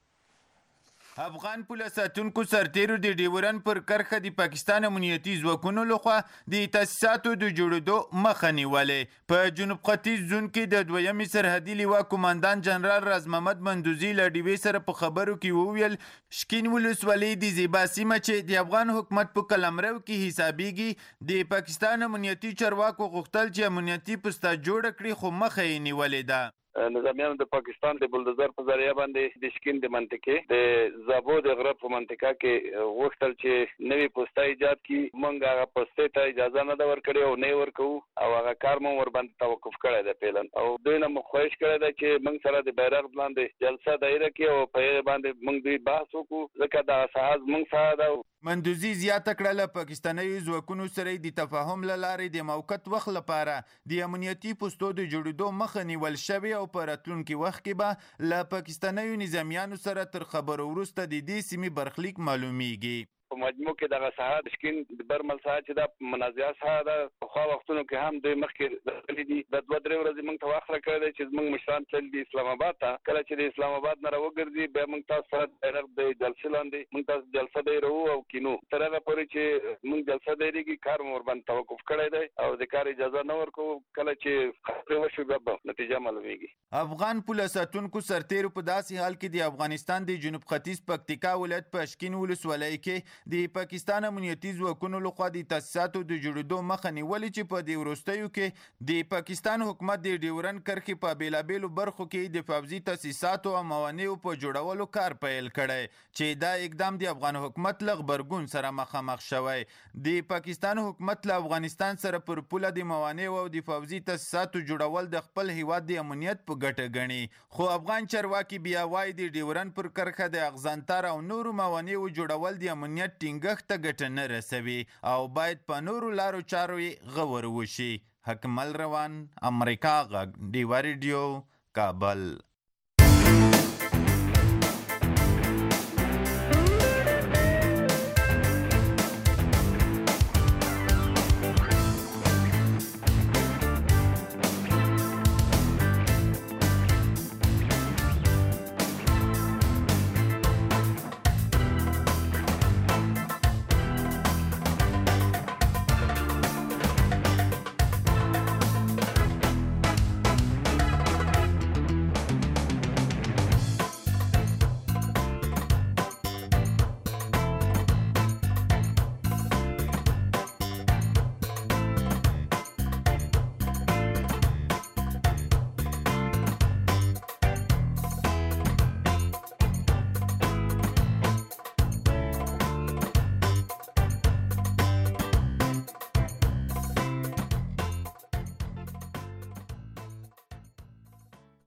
افغان پولیس ساتونکو سرتیرو د ډیورن پر کرخه د پاکستان امنیتي ځواکونو لخوا د تاسیساتو د جوړېدو مخه نیولې. په جنوب ختیځ زون کې د دویمې سرحدي لیوا کمانډان جنرال راز محمد مندوزي له ډیوې سره په خبرو کې وویل شکین ولسوالۍ د زیبا سیمه چې د افغان حکومت په قلمرو کې حسابېږي د پاکستان امنیتي چارواکو غوښتل چې امنیتي پسته جوړه کړي خو مخه یې نیولې ده. نظامیانو د پاکستان د بلدوزر په ذریعہ باندې د شکین د منطقې د زابو د غرب په منطقه کې غوښتل چې نوې پوسټه ایجاد کړي مونږ هغه پوسټې ته اجازه نه ده ورکړې او نه ورکو او هغه کار مو ور باندې توقف کړی دی پیلن او دوی نه مخوښ کړی دی چې مونږ سره د بیرغ باندې جلسه دایره کې او په باندې مونږ دوی بحث وکړو ځکه دا ساز مونږ سره ده. مندوزي زیاته کړله پاکستاني ځواکونو سره د تفاهم له لارې د موقت وخت لپاره د امنیتي پوسټو د جوړېدو مخه نیول شوې او په راتلونکي وخت کې به له پاکستاني نظامیانو سره تر خبرو وروسته د دې سیمې برخلیک معلومیږي. په مجموع کې دغه ساحه د شکین د برمل ساحه چې دا منازعه ساحه ده په خوا وختونو کې هم دوی مخکې داخلي دي د دوه درې ورځې موږ ته وخت راکړی دی چې زموږ مشران تللي دي اسلام آباد ته کله چې د اسلام آباد نه راوګرځي بیا موږ تاسو سره بیرغ د جلسې لاندې موږ تاسو جلسه دایرو او کینو تر هغه پورې چې موږ جلسه دایریږي کار مو ورباندې توقف کړی دی او د کار اجازه نه ورکوو کله چې خبرې وشي بیا به نتیجه معلومیږي. افغان پولیس ساتونکو سرتیرو په داسې حال کې د افغانستان د جنوب ختیځ پکتیکا ولایت په شکین ولسوالۍ کې د پاکستان امنیتي ځواکونو لخوا د تاسیساتو د جوړېدو مخه نیولې چې په دې وروستیو کې د پاکستان حکومت د ډیورن کرښې په بیلابیلو برخو کې د پوځي تاسیساتو او موانعو په جوړولو کار پیل کړی چې دا اقدام د افغان حکومت له غبرګون سره مخامخ شوی. د پاکستان حکومت له افغانستان سره پر پوله د موانعو او د پوځي تاسیساتو جوړول د خپل هیواد د امنیت په ګټه ګڼي خو افغان چارواکي بیا وایي د ډیورن پر کرښه د اغزنتار او نورو موانعو جوړول د امنیت ټینګښت ته ګټه نه رسوي او باید په نورو لارو چارو یې غور وشي. حکمل روان، امریکا غږ، ډیوا ریډیو، کابل.